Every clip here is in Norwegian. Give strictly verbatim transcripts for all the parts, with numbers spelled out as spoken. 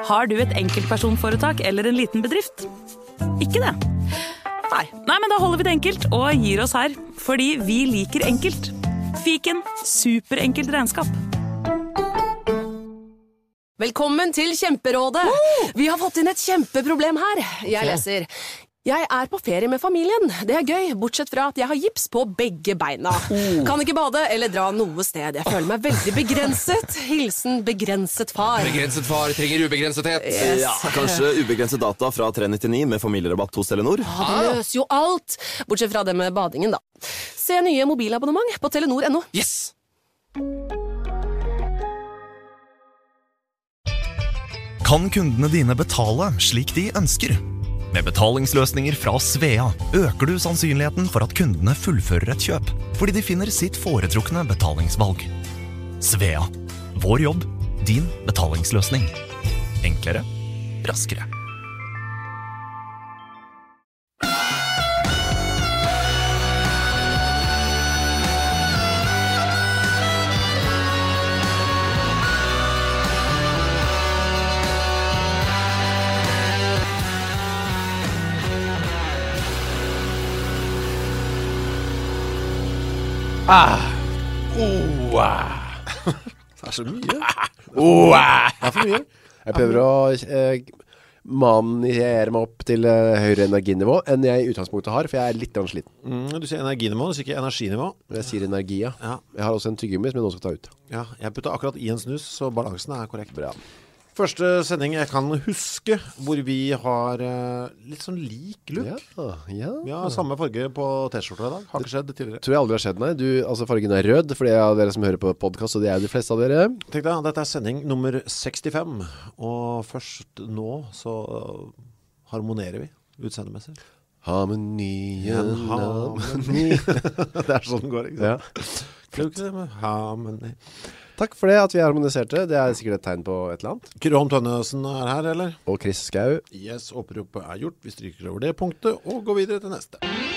Har du et enkeltpersonforetak eller en liten bedrift? Ikke det? Nei. Nei, men da holder vi det enkelt og gir oss her. Fordi vi liker enkelt. Fiken, superenkelt regnskap. Velkommen til Kjemperådet. Vi har fått inn et kjempeproblem her. Jeg leser. Jeg er på ferie med familien. Det er gøy, bortsett fra at jeg har gips på begge beina. Kan ikke bade eller dra noe sted. Jeg føler meg veldig begrenset. Hilsen begrenset far. Begrenset far trenger ubegrensethet. Yes. Ja, kanskje ubegrenset data fra tre nittionio med familierabatt hos Telenor. Ja, det løser jo alt. Bortsett fra det med badingen, da. Se nye mobilabonnement på telenor punktum no. Yes! Kan kundene dine betale slik de ønsker? Med betalingsløsninger fra Svea øker du sannsynligheten for at kundene fullfører et kjøp, fordi de finner sitt foretrukne betalingsvalg. Svea. Vår jobb, din betalingsløsning. Enklere, raskere. Ah. Oh, ah. Det er så mye. Oh, ah. Det er for mye. Jeg prøver å eh, maniere meg opp til eh, høyere energinivå enn jeg i utgangspunktet har, for jeg er litt sliten. Mm, du sier energinivå, du sier ikke energinivå. Jeg sier energi, ja. Ja. Jeg har også en tyggegummi som jeg nå skal ta ut. Ja, jeg putter akkurat i en snus, så balansen er korrekt. Bra. Første sending jeg kan huske, hvor vi har uh, litt sånn lik look. Ja, ja. Vi har samme farge på t-skjorta i dag. Har ikke skjedd tidligere. Tror jeg aldri har skjedd, nei. Du, altså fargen er rød, for det er dere som hører på podcast, og det er de fleste av dere. Tenk deg, dette er sending nummer sekstifem, og først nå så harmonerer vi utseendemessig. Harmonien, harmoni. Det er sånn det går, ikke sant? Ja. Harmoni. Takk for det at vi harmoniserte. Det er sikkert et tegn på et eller annet. Kyrre Tønnesen er her, eller? Og Chris Skau. Yes, oppropet er gjort. Vi stryker over det punktet og går videre til neste.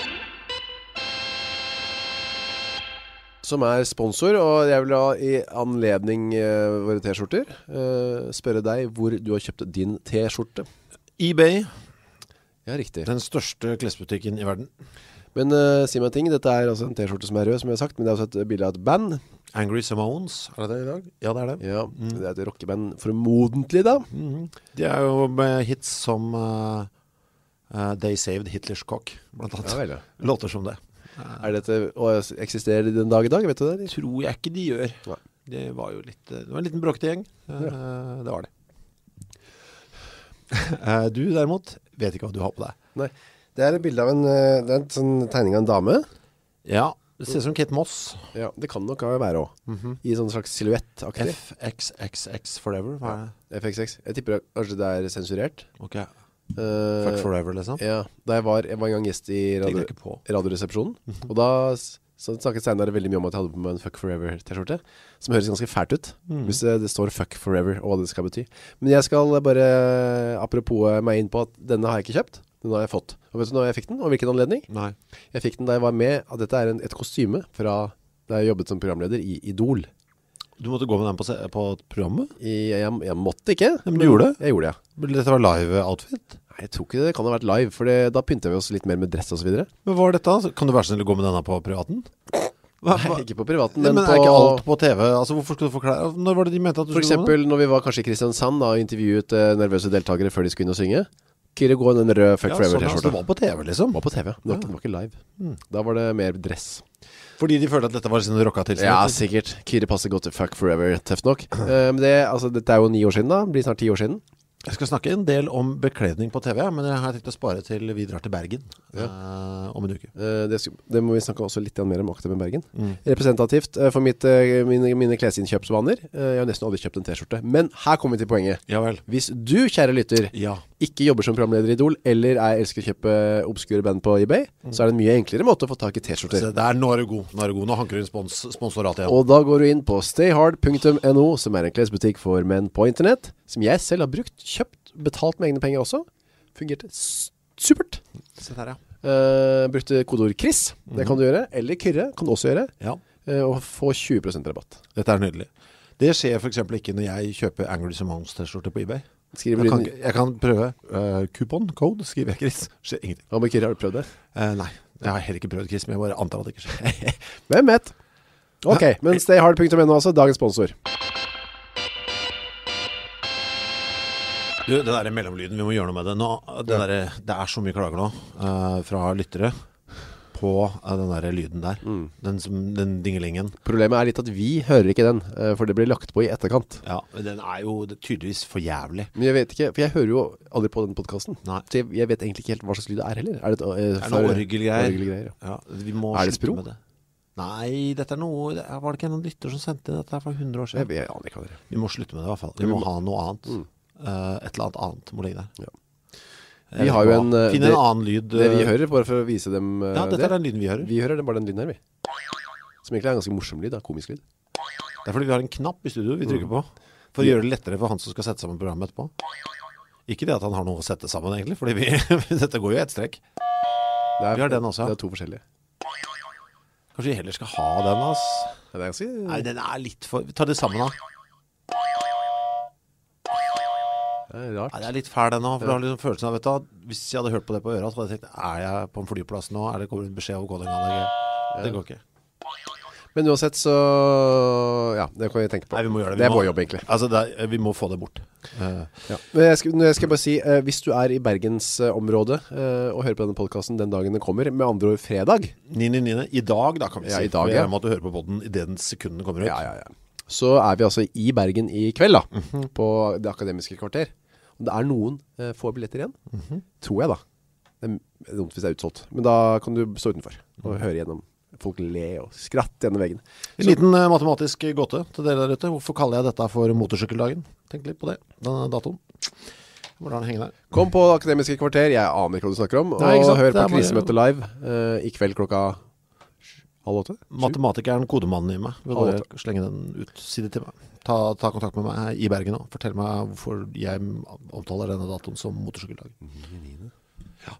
Som er sponsor, og jeg vil ha i anledning uh, våre t-skjorter uh, spørre deg hvor du har kjøpt din t-skjorte. eBay. Ja, riktig. Den største klesbutikken i verden. Men uh, si meg en ting, dette er altså en t-skjorte som er rød, som jeg har sagt, men det er også et bilde av et band. Angry Samoans, er det det i dag? Ja, det er det. Ja, mm. Det er et rockeband formodentlig da. Mm. De er jo med hits som uh, uh, They Saved Hitlers Cock, blant annet. Ja, vel, ja. Låter som det. Er dette, og eksisterer de den dag i dag, vet du det? Tror jeg ikke de gjør. Nei. Det var jo litt, det var en liten bråkete gjeng. Uh, ja. Det var det. uh, du derimot vet ikke hva du har på deg. Nei, det er et bilde av en, det er en sånn tegning av en dame. Ja, det ser ut som Kate Moss. Ja, det kan nok være også. Mm-hmm. I sånn slags silhuettaktig. F X X X Forever, hva er det? F X X. Jeg tipper at kanskje det er sensurert. Ok. Uh, Fuck Forever, liksom? Ja, da jeg var, jeg var en gang gjest i radio, radioresepsjonen, mm-hmm. og da så snakket Steinar veldig mye om at jeg hadde på meg en Fuck Forever t-skjorte, som høres ganske fælt ut, mm. hvis det, det står Fuck Forever, og hva det skal bety. Men jeg skal bare, apropos meg inn på at denne har jeg ikke kjøpt. Den har jeg fått. Og vet du når jeg fikk den? Og hvilken anledning? Nei. Jeg fikk den da jeg var med, at dette er en, et kostyme fra da jeg jobbet som programleder i Idol. Du måtte gå med den på, på programmet? I, jeg, jeg måtte ikke. Men du gjorde det? Jeg gjorde det, ja. Men dette var live-outfit? Nei, jeg tror ikke det kan ha vært live, for det, da pyntet vi oss litt mer med dress og så videre. Men hva er dette? Kan du være snill å gå med denne på privaten? Hva, hva? Nei, ikke på privaten, men, men, men på... er ikke alt på TV? Altså, hvorfor skulle du forklare? Når var det de mente at du for skulle eksempel, når vi var kanskje i Kristiansand da, og intervjuet uh, nervøse deltakere før de skulle inn og synge. Kyrre gå den røde Fuck ja, Forever sånn, t-skjorta. Altså, det var på TV liksom? Det var på TV, ja. Det var, ja. Det var ikke live. Mm. Da var det mer dress. Fordi de følte at dette var sin rocka tilstand? Ja, sikkert. Kyrre passer godt til Fuck Forever, tøft nok. uh, Men det, altså, dette er jo ni år siden da. Det blir snart ti år siden. Jeg skal snakke en del om bekledning på TV, men jeg har tenkt å spare til vi drar til Bergen ja. uh, om en uke. Uh, det, det må vi snakke også litt mer om aktivt med Bergen. Mm. Representativt uh, for mitt, uh, mine, mine klesinnkjøpsvaner. Uh, jeg har nesten aldri kjøpt en t-skjorte. Men her kommer vi til poenget. Ja vel. Hvis du, kjære lytter, ja. ikke jobber som programleder i Idol, eller er elsker å kjøpe obskure band på eBay, mm. så er det en mye enklere måte å få tak i t-skjorter. Så det er nå er du god, nå er du god. Nå hanker du inn spons, sponsorat igjen. Og da går du inn på stayhard punktum no, som er en klesbutikk for menn på internett, som jeg selv har brukt, kjøpt, betalt med egne penger også. Fungerte supert. Se der, ja. Uh, brukte kodeord Chris, det kan du gjøre, eller Kyrre kan du også gjøre, ja. uh, og få tjue prosent rabatt. Dette er nydelig. Det skjer for eksempel ikke når jeg kjøper Angry Samoans t-skjorte på eBay. Skriver Jeg kan, lyden. ikke- jeg kan prøve. Uh, coupon, code, skriver jeg, Chris. Skjer ingenting. Ja, men Kiri, har du prøvd det? Eh, nei, jeg har heller ikke prøvd, Chris, men jeg bare antar at det ikke skjer. Hvem vet? Ok, men stayhard punktum n o altså, dagens sponsor. Du, det der mellomlyden, vi må gjøre noe med det. Nå, det, Ja. der, det er så mye klager nå eh, fra lyttere på eh, den der lyden der. Mm. Den, som, den dingelingen. Problemet er litt at vi hører ikke den, eh, for det blir lagt på i etterkant. Ja, men den er jo tydeligvis for jævlig. Men jeg vet ikke, for jeg hører jo aldri på den podcasten. Nei. Så jeg, jeg vet egentlig ikke helt hva slags lyd det er heller. Er det, et, eh, Det er noe for- orgelgreier. orgelgreier, ja. Ja, vi må Er det slutte Spro? med det. Nei, dette er noe det er- Var det ikke en lytter som sendte dette her for hundre år Jeg, siden? jeg aner ikke hva det er. Vi må slutte med det i hvert fall. Vi Vi må må- ha noe annet. Mm. Eh, et eller annet annet må ligge der. Ja. Jeg Vi vet har jo hva. en, eh, Finn det- en annen lyd. Det vi eh, hører, bare for å vise dem eh, Ja, dette det. er den lyden vi hører. Vi hører det, bare den lyden her, vi. Som egentlig er en ganske morsom lyd, da, komisk lyd. Det er fordi vi har en knapp i studio vi trykker på for å gjøre det lettere for han som skal sette sammen programmet etterpå. Ikke det at han har noe å sette sammen egentlig, fordi vi, dette går jo i ett strekk. Det er, Vi har den også, ja. Det er to forskjellige. Kanskje vi heller skal ha den, ass. Ja, det er ganske... Nei, den er litt for... Ta det sammen da. Det er rart. Nei, det er litt fæl den nå, for du har liksom følelsen av, vet du, at hvis jeg hadde hørt på det på øret, så hadde jeg tenkt, er jeg på en flyplass nå? Er det kommer en beskjed over callinganlegget? Det går ikke. Men uansett så... Ja, det kan vi tenke på. Nei, vi må gjøre det. Vi Det er må- vår jobb, egentlig. Altså, det er, vi må få det bort. Eh, Ja. Men jeg skal, jeg skal bare si, eh, hvis du er i Bergensområdet eh, og hører på denne podcasten den dagen den kommer, med andre ord fredag, ni ni ni I dag, da kan vi Ja, si. i dag, for ja. jeg måtte høre på podden i den sekunden kommer ut. ja, ja, ja. så er vi altså i Bergen i kveld da, Mhm. på Det Akademiske Kvarter. Og det er noen eh, få billetter igjen, Mhm. tror jeg da. Det er dumt hvis det er utsolgt. Men da kan du stå utenfor Mhm. og høre gjennom folk le og skratte gjennom veggen. En liten eh, matematisk gåte til dere der ute. Hvorfor kaller jeg dette for motorsykkeldagen? Tenk litt på det, denne datoen. Hvordan henger der? Kom på Akademiske Kvarter, jeg aner ikke hva du snakker om, og Nei, ikke sant? hør Det på er bare- Krisemøte live eh, i kveld klokka halv åtte. Sju? Matematikeren, kodemannen i meg, vil Halv bare slenge den ut, si det til meg. Ta, ta kontakt med meg her i Bergen nå. Fortell meg hvorfor jeg omtaler denne datoen som motorsykkeldag. Ja.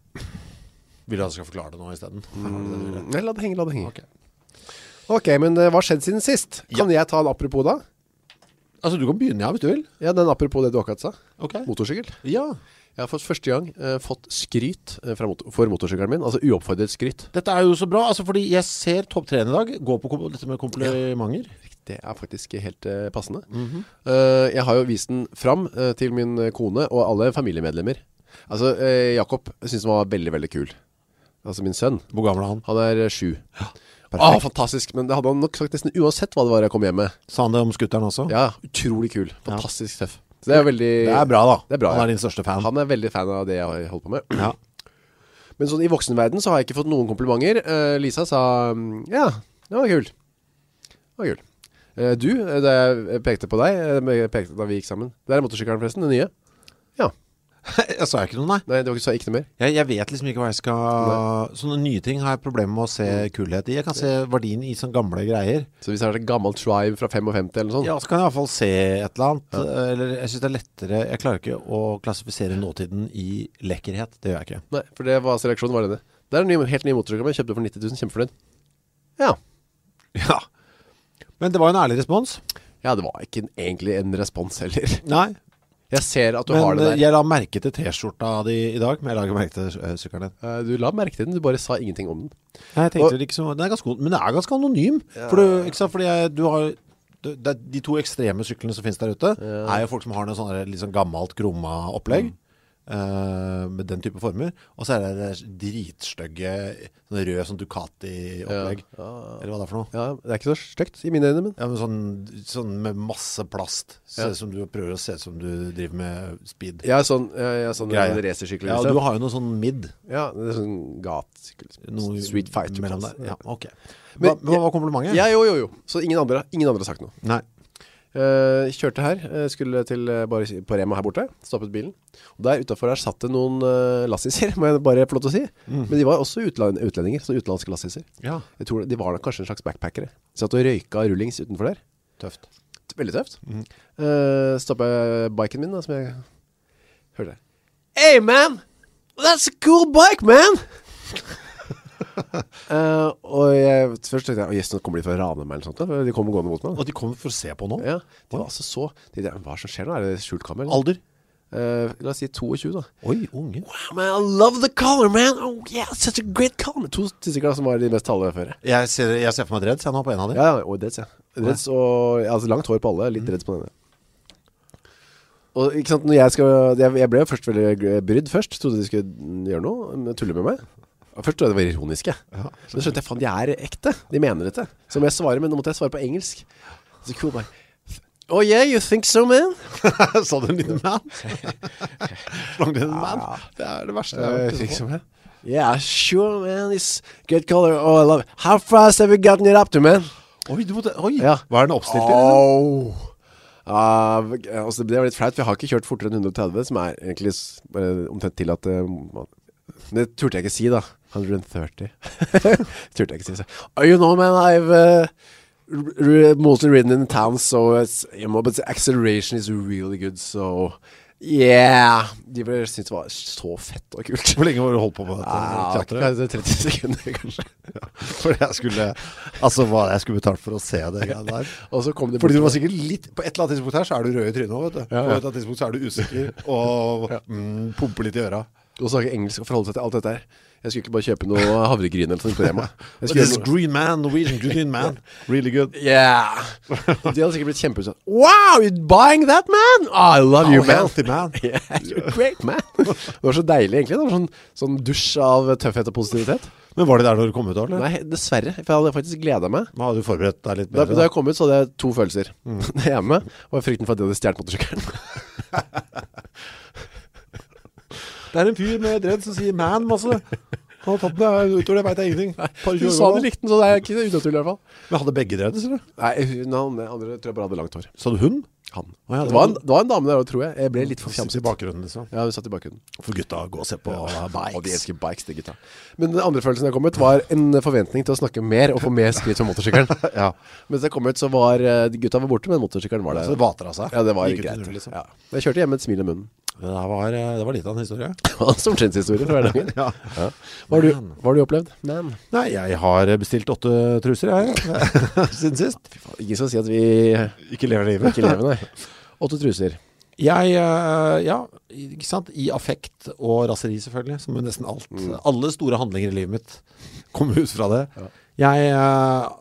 Vil du at jeg skal forklare det nå i stedet? Mm, Nei, la det henge, la det henge. Ok. Ok, men eh, hva skjedde siden sist? Kan jeg ta en apropos da? Altså, du kan begynne, ja, hvis du vil. Ja, den apropos det du akkurat sa. Ok. Motorsykkel. Ja. Jeg har fått første gang eh, fått skryt eh, fra motor for motorsykkelen min, altså uoppfordret skryt. Dette er jo så bra, altså fordi jeg ser topp tre i dag gå på kom- dette med komplimenter. Det er faktisk helt eh, passende. Mhm. Eh, jeg har jo vist den fram eh, til min kone og alle familiemedlemmer. Altså, eh, Jakob synes den var veldig, veldig kul. Altså min sønn. Hvor gammel er han? Han er eh, sju. Perfekt. Ah, fantastisk, men det hadde han nok sagt nesten uansett hva det var jeg kom hjem med. Sa han det om skutteren også? Ja, utrolig kul. Fantastisk tøff. Så det er veldig... Det er bra da. Det er bra, Han ja. er din største fan. Han er veldig fan av det jeg har holdt på med. Ja. Men sånn i voksenverden så har jeg ikke fått noen komplimenter. Eh, Lisa sa, mm, ja, det var kul. Det var kul. Eh, du, eh, da jeg pekte på deg, eh, jeg pekte da vi gikk sammen. Det er motorsykkelen forresten, den nye. Ja. Jeg sa ikke noe, nei. Nei, du sa ikke noe mer. Jeg, jeg vet liksom ikke hva jeg skal... Sånne nye ting har jeg problemer med å se kulhet i. Jeg kan se verdien i sånne gamle greier. Så hvis det er et gammelt Tribe fra femtifem eller noe sånt. Ja, så kan jeg i hvert fall se et eller annet. Eller jeg synes det er lettere... Jeg klarer ikke å klassifisere nåtiden i lekkerhet. Det gjør jeg ikke. Nei, for det var seleksjonen, var det det. Det er en ny, helt ny motorsykkel, jeg kjøpte for nitti tusen, kjempefornøyd. Ja. Ja. Men det var en ærlig respons. Ja, det var ikke en, egentlig en respons heller. Nei. Jeg ser at du har Men det der. jeg la merke til t-skjorta di i dag, men jeg la ikke merke til uh, sykkelen din. Eh, Du la merke til den, du bare sa ingenting om den. Nei, jeg tenkte Og- vel ikke så... Den er ganske, men det er ganske anonym. For du, ikke sant, fordi jeg, du har... Det, det, er de to ekstreme syklene som finnes der ute, er jo folk som har noe sånn der litt sånn gammelt krumma opplegg. eh, med den type former. Og så er det det dritstøgge, sånn rød sånn Ducati-opplegg. Eller hva det er for noe? Ja, det er ikke så stygt i mine øyne, men Ja, men sånn, sånn med masse plast. Ser Ja. ut som du prøver å se ut som du driver med speed. jeg er sånn, jeg er sånn Greie. racersykler. Ja, liksom. du har jo noe sånn mid. Ja, det er sånn gatsykkel. Noe Street Fighter. mellom plass. der. Ja, ok. Men- Hva, hva var komplimentet? Ja, jo, jo, jo. Så ingen andre, ingen andre har sagt noe. Nei. Eh, kjørte her, eh, skulle til eh, bare på Rema her borte, stoppet bilen. Og der utenfor her satt det noen uh, lassiser, må jeg bare få lov til å si. Men de var også utland, utlendinger, så utenlandske lassiser. Ja, Jeg tror de var nok kanskje en slags backpackere. De satt og røyka rullings utenfor der. tøft. Veldig tøft. Eh, stoppet jeg biken min da, som jeg hørte. Hey man, that's a cool bike man! Eh, og jeg først tenkte jeg, jøss, nå kommer de for å rane meg eller sånt da, for de kommer gående mot meg. Og de kommer for å se på nå? Ja, de var altså så de, de, hva som skjer nå? Er det skjult kamera? eller? Alder? Uh, la oss si tjueto da. Oi, unge. Wow, man, I love the color, man. Oh, yeah, such a great color. To stykker som var de mest taleføre. Jeg ser, jeg ser for meg Dreads, jeg nå på en av dem. Ja, og Dreads, ja. Dreads og, ja, altså langt hår på alle, litt Dreads på denne. Og ikke sant, når jeg skal, jeg, jeg ble først veldig brydd først, trodde de skulle gjøre noe, tulle med meg. Først trodde jeg det var ironiske. Ja, så skjønte jeg, faen, de er ekte. De mener dette. Så må jeg svare, men nå måtte jeg svare på engelsk. Så cool, bare. Oh yeah, you think so, man? Sa du en liten man? Slang du en man? Det er det verste jeg think so, man. Yeah, sure, man. It's good color. Oh, I love it. How fast have you gotten it up to, man? Oi, du måtte, oi. Ja. Hva er den oppstilt til? Oh. Uh, altså, det var litt flaut, for jeg har ikke kjørt fortere enn hundre tretti, som er egentlig uh, omtrent til at uh, det turte jeg ikke si da. hundre tretti. Turte jeg ikke si så. Oh, you know, man, I've... Uh, R- mostly ridden in town, so it's, you know, but the acceleration is really good, so yeah. De ble syntes det var så fett og kult. Hvor lenge var du holdt på med dette? Ah, kanskje tretti sekunder, kanskje. Ja, for jeg skulle, altså hva jeg skulle betalt for å se det der. Og så kom det fordi du var sikkert litt, på et eller annet tidspunkt her så er du rød i trynet, vet du. Ja, ja. På et eller annet tidspunkt så er du usikker og mm, pumper litt i øra. Og snakke engelsk og forholde seg til alt dette her. Jeg skulle ikke bare kjøpe noe havregryn eller sånn på Rema. This green man, Norwegian green man. Really good. Yeah. De hadde sikkert blitt kjempeutsatt. Wow, you're buying that, man? Oh, I love you, oh, man. Healthy man. Yeah, you're great, man. Det var så deilig egentlig. Det var sånn, sånn dusj av tøffhet og positivitet. Men var det der når du kom ut da, eller? Nei, dessverre. For jeg hadde faktisk gledet meg. Men hadde du forberedt deg litt bedre? Da, da? da jeg kom ut så hadde jeg to følelser. Mm. Det hjemme var frykten for at de hadde stjert motorsykkelen. Det er en fyr med dread som sier man masse. Han har tatt meg utover det, vet jeg ingenting. Du sa du likte den, så det er ikke unaturlig i hvert fall. Men hadde begge dread, sier du? Nei, hun, han, andre tror jeg bare hadde langt hår. Sa du hun? Han. Oh, ja, det, det, var en, det var en dame der også, tror jeg. Jeg ble litt for fjamset. I bakgrunnen, liksom. Ja, hun satt i bakgrunnen. For gutta, gå og se på ja. Bikes. Og de elsker bikes, de gutta. Men den andre følelsen jeg kom ut var en forventning til å snakke mer og få mer skritt fra motorsykkelen. Ja. Mens jeg kom ut så var gutta var borte, men motorsykkelen var der. Så det vater av seg? Ja, det var Gikk greit. Ut, liksom. Ja. Jeg kjørte hjem med et smil i munnen. Det var, det var litt av en historie. Det var en stortingshistorie for hverdagen. Ja. Ja. Hva har du, hva har du opplevd? Man. Nei, jeg har bestilt åtte truser, jeg. Siden sist. Fy faen, ikke så å si at vi ikke lever livet. Ikke lever, nei. Åtte truser. Jeg, ja, ikke sant, i affekt og raseri selvfølgelig, som nesten alt. Mm. Alle store handlinger i livet mitt kom ut fra det. Ja. Jeg uh,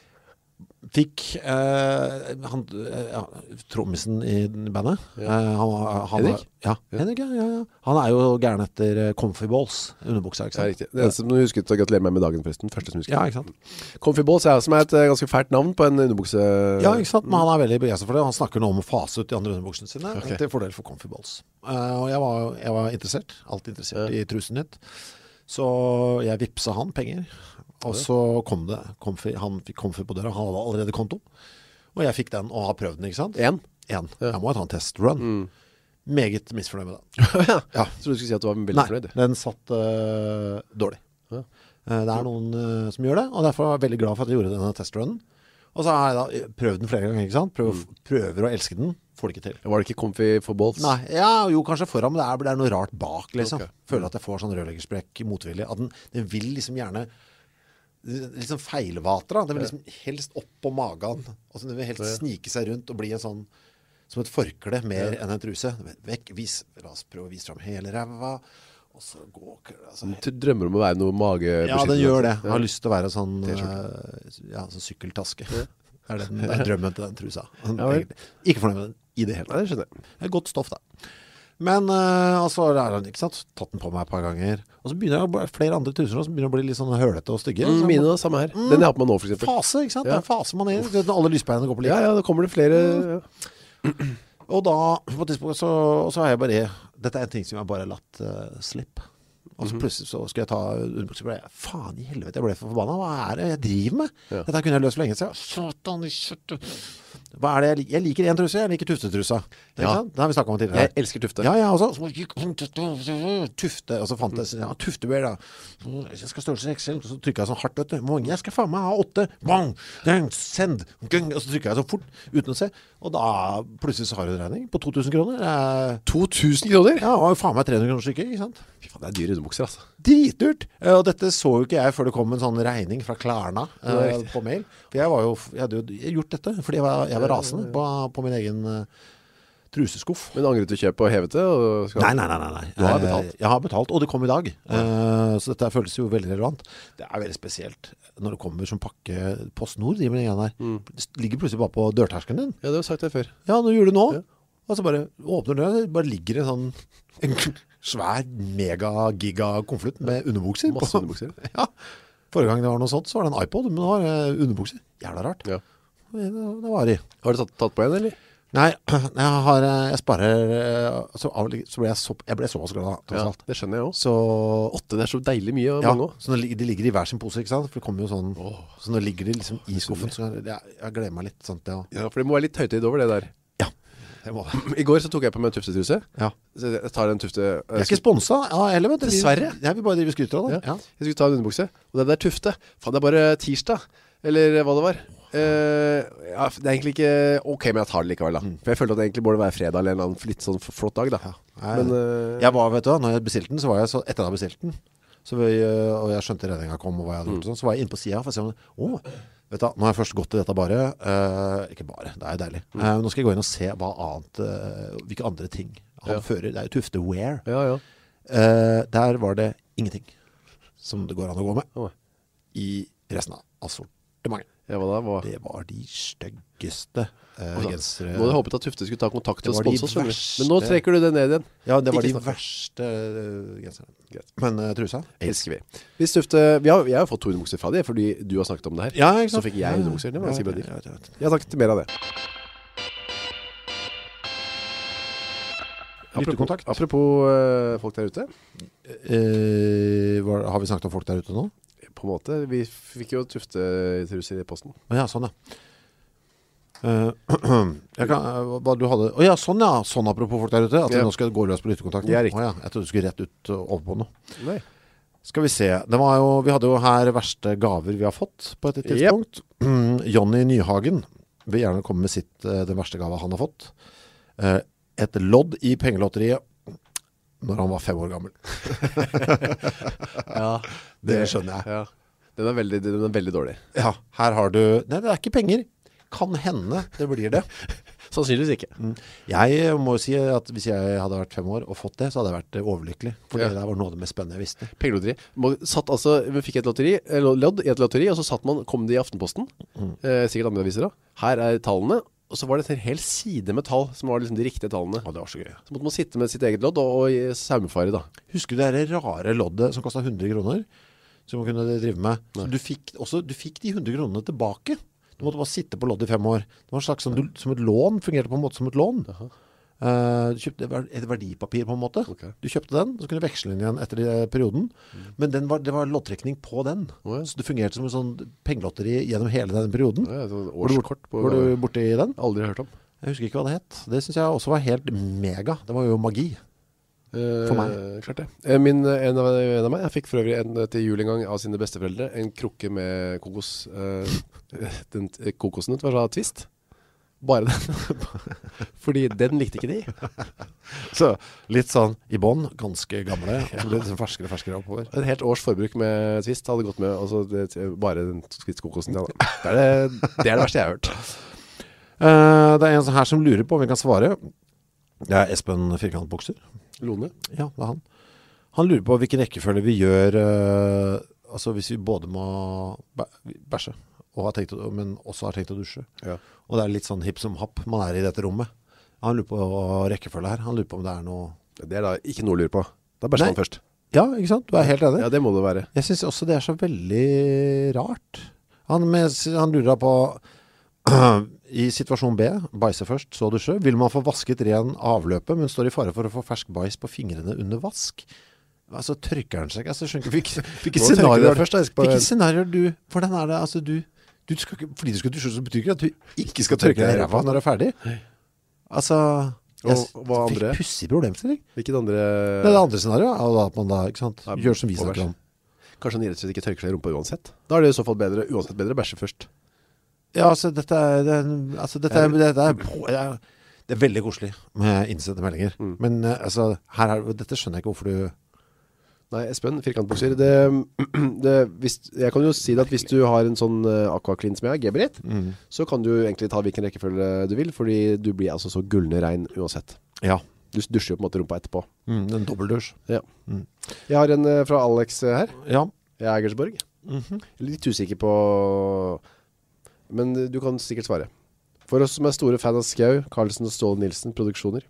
fikk uh, han, uh, trommisen i bandet. Ja. Uh, han, han, Henrik? Ja, Henrik, ja, ja, ja. Han er jo gæren etter Comfy Balls, underbuksa, ikke sant? Ja, riktig. Det eneste som du husket å gratulere meg med dagen forresten, første som husket. Ja, ikke sant? Comfy Balls er som er et ganske fælt navn på en underbukse. Ja, ikke sant? Men han er veldig begeistret for det. Han snakker nå om å fase ut de andre underbuksene sine, okay. Til fordel for Comfy Balls. Uh, og jeg var, jeg var interessert, alltid interessert ja. I trusen ditt. Så jeg vippsa han penger. Og så kom det, comfy, han fikk Comfy på døra, han hadde allerede konto. Og jeg fikk den og har prøvd den, ikke sant? En? En. Ja. Jeg må ta en testrun. Mm. Meget misfornøyd med den. Ja. Ja. Så du skulle si at du var veldig Nei, fornøyd? Nei, den satt uh, dårlig. Ja. Uh, det er noen uh, som gjør det, og derfor er jeg veldig glad for at jeg gjorde denne testrunnen. Og så har jeg da prøvd den flere ganger, ikke sant? Prøver, mm. prøver å elske den, får det ikke til. Var det ikke Comfy for balls? Nei, ja, jo kanskje foran, men det er, det er noe rart bak, liksom. Okay. Føler at jeg får sånn rørleggersprekk motvillig. At den, den vil liksom gjerne liksom feilvater da. Den vil liksom helst opp på magen. Og så den vil helst snike seg rundt og bli en sånn som et forkle mer ja. Enn en truse. Vekk, vis, la oss prøve å vise frem hele ræva. Og så gå altså, Du drømmer om å være noe magebeskyttende? Ja, den gjør det. Jeg har lyst til å være sånn uh, ja, sånn sykkeltaske. Ja. Det er, den, det er drømmen til den trusa. Ja, ikke fornøyd med den i det hele. Nei, det skjønner jeg. Det er godt stoff da. Men uh, altså, det er han, ikke sant? Tatt den på meg et par ganger. Og så begynner jeg flere andre truser som begynner å bli litt sånn hølete og stygge. Mm, mine da, samme her. Mm, den jeg har på meg nå, for eksempel. Fase, ikke sant? Ja. Det er fase man er. Alle lysbeinene går på litt. Ja, ja, da kommer det flere... Mm. Og da, på et tidspunkt, så, så har jeg bare... Dette er en ting som jeg bare har latt uh, slipp. Og så plutselig så skal jeg ta underbukser. Så ble jeg, faen i helvete, jeg ble for forbannet. Hva er det jeg driver med? Ja. Dette kunne jeg løst for lenge siden. Satan i kjøttet. Hva er det jeg liker? Jeg liker en truse, jeg liker tuftetrusa. Ja. Det har vi snakket om tidligere. Jeg elsker tufte. Ja, ja, også. Tufte, og så fant jeg, ja, tuftebær da. Jeg skal størrelse Excel, og så trykker jeg sånn hardt, vet du. Jeg skal faen meg ha åtte. Bang! Send! Og så trykker jeg så fort, uten å se. Og da plutselig så har du en regning på to tusen kroner. to tusen kroner? Ja, og faen meg tre hundre kroner stykker, ikke sant? Fy faen, det er dyre underbukser, altså. Dritdyrt! Og dette så jo ikke jeg før det kom en sånn regning fra Klarna uh, på mail. For jeg var jo, jeg hadde jo gjort dette, fordi jeg var, jeg var rasende på, på min egen uh, truseskuff. Men angret du kjøp og hevet det? Og skal... Nei, nei, nei, nei, nei. Du har betalt? Jeg, jeg har betalt, og det kom i dag. Ja. Uh, så dette føles jo veldig relevant. Det er veldig spesielt når det kommer som pakke PostNord, de med den der. Mm. Det ligger plutselig bare på dørterskelen din. Ja, det har jeg sagt det før. Ja, nå gjør du det nå. Ja. Og så bare åpner døra, det bare ligger en sånn en svær, mega-giga-konflutt med underbukser. Masse på. Underbukser? Ja. Forrige gang det var noe sånt, så var det en iPod, men nå var det underbukser. Jævla rart. Ja. Det, det var de. Har du tatt, tatt på en, eller? Nei, jeg har, jeg sparer, så, så ble jeg, så, jeg ble såpass glad da, ja, det skjønner jeg også. Så, åtte, det er så deilig mye og ja, mange også. Så når de ligger i hver sin pose, ikke sant? For det kommer jo sånn, oh, så nå ligger de liksom i skuffen, så jeg, jeg gleder meg litt, sant? Ja. Ja, for det må være litt høytid over det der. Ja, det må det. I går så tok jeg på meg en tuftetruse. Ja. Så jeg tar en tufte... Jeg er ikke sponset, ja, eller vet du. Dessverre. Jeg vil bare drive skryter av det. Ja. Ja. Jeg skulle ta en underbukse, og det der tufte, faen, det er bare tirsdag, eller hva det var. Uh, ja, det er egentlig ikke ok, men jeg tar det likevel da. Mm. For jeg følte at det egentlig burde være fredag eller en annen litt sånn flott dag da. Ja. Men, uh, jeg var, vet du hva, når jeg bestilte den, så var jeg så, etter jeg hadde bestilt den, så vi, uh, og jeg skjønte redningen kom og hva jeg hadde gjort, mm. sånn, så var jeg inne på siden for å se om, åh, vet du, nå har jeg først gått til dette bare, uh, ikke bare, det er jo deilig. Mm. Uh, nå skal jeg gå inn og se hva annet, uh, hvilke andre ting han ja. fører. Det er jo Tufte Wear. Ja, ja. Uh, der var det ingenting som det går an å gå med oh. i resten av assortimentet. Ja, hva da? Hva? Det var de styggeste uh, gensere. Nå hadde jeg håpet at Tufte skulle ta kontakt og sponse oss. Verste... Men nå trekker du det ned igjen. Ja, det var Ikke de verste uh, gensere. Men uh, trusa? Elsker vi. Hvis Tufte, vi har, jeg har fått to underbukser fra det, fordi du har snakket om det her. Ja, ikke sant? Så fikk jeg underbukser. Det var ganske bra dyr. Jeg har sagt mer av det. Apropos, apropos uh, folk der ute. Uh, var, har vi snakket om folk der ute nå? På en måte. Vi fikk jo Tufte-truser i posten. Ja, sånn ja. Uh, jeg kan, hva du hadde... Å ja, sånn ja. Sånn apropos folk der ute. At ja. Nå skal det gå løs på lyttekontakten. Ja, riktig. Å ja, jeg trodde du skulle rett ut og over på noe. Nei. Skal vi se. Det var jo, vi hadde jo her verste gaver vi har fått på et tidspunkt. Yep. Jonny Nyhagen vil gjerne komme med sitt, den verste gava han har fått. Uh, et lodd i pengelotteriet når han var fem år gammel. Ja, det, det skjønner jeg. Ja. Den, er veldig, den er veldig dårlig. Ja, her har du... Nei, det er ikke penger. Kan hende det blir det. Sannsynligvis ikke. Mm. Jeg må jo si at hvis jeg hadde vært fem år og fått det, så hadde jeg vært overlykkelig. For ja. Det var noe av det mest spennende jeg visste. Pengelotteri. Satt altså, vi fikk et lotteri, lodd i et lotteri, og så satt man, kom det i Aftenposten. Mm. Eh, sikkert andre aviser da. Her er tallene. Og så var det en hel side med tall som var liksom de riktige tallene. Ja, det var så gøy. Så måtte man sitte med sitt eget lodd og, og saumfare da. Husker du det rare loddet som kostet hundre kroner? Som man kunne drive med? Så du fikk, også, du fikk de hundre kronene tilbake. Du måtte bare sitte på lodd i fem år. Det var en slags som, du, som et lån, fungerte på en måte som et lån. Aha. Uh, du kjøpte et verdipapir på en måte. Okay. Du kjøpte den, så kunne du veksle den igjen etter perioden. Mm. Men den var, det var loddtrekning på den. Oh, ja. Så det fungerte som en sånn pengelotteri gjennom hele den perioden. Ja, sånn årskort på... Var du borte i den? Aldri hørt om. Jeg husker ikke hva det het. Det synes jeg også var helt mega. Det var jo magi. For meg. Eh, klart det. Min, en, av, en av meg, jeg fikk for øvrig en, til jul en gang av sine besteforeldre, en krukke med kokos. Eh, den, kokosen ut var så twist. Bare den. Fordi den likte ikke de. Så litt sånn i bånd, ganske gamle, og så ble det sånn ferskere, ferskere oppover. Et helt års forbruk med twist hadde gått med, og så det, bare den twist-kokosen. Ja, det, er det, det er det verste jeg har hørt. Uh, det er en sånn her som lurer på om vi kan svare. Det er Espen Firkantbukser. Lone? Ja, det er han. Han lurer på hvilken rekkefølge vi gjør, uh, altså hvis vi både må bæsje, og har tenkt å, men også har tenkt å dusje. Ja. Og det er litt sånn hipp som happ man er i dette rommet. Han lurer på rekkefølge her. Han lurer på om det er noe... Det er da ikke noe å lure på. Da bæsjer man først. Ja, ikke sant? Du er helt enig. Ja, det må det være. Jeg synes også det er så veldig rart. Han, med, han lurer på... I situasjon B, bæsje først, så dusje. Vil man få vasket ren avløpet, men står i fare for å få fersk bæsj på fingrene under vask? Altså, trykker han seg ikke? Altså, jeg skjønner ikke, hvilke scenarier først, hvilke scenarier du... Hvordan er det, altså, du... Du skal ikke, fordi du skal dusje, så betyr ikke at du ikke skal tørke deg i ræva når du er ferdig. Altså, jeg, og hva andre? Fikk pussig problemstilling. Hvilket andre? Det er det andre scenarioet, og da at man da, ikke sant, ja, gjør som vi snakker om. Kanskje han rett og slett ikke tørker seg i rumpa uansett. Da er det i så fall bedre, uansett bedre å bæsje først. Ja, altså, dette er, det, altså, dette er, dette er, det er, det er veldig koselig med innsette meldinger. Mm. Men altså, her er, dette skjønner jeg ikke hvorfor du, Nei, Espen, firkantbukser det, det, hvis, jeg kan jo si det at hvis du har en sånn uh, aquaclean som jeg har, Geberit mm. så kan du egentlig ta hvilken rekkefølge du vil, fordi du blir altså så gullende rein uansett. Ja. Du dusjer jo på en måte rumpa etterpå. Mm, en dobbeldusj. Ja. Mm. Jeg har en uh, fra Alex uh, her. Ja. Jeg er Egersborg. Mm-hmm. Litt usikker på, men du kan sikkert svare. For oss som er store fan av Skau, Carlsen og Ståle Nilsen produksjoner,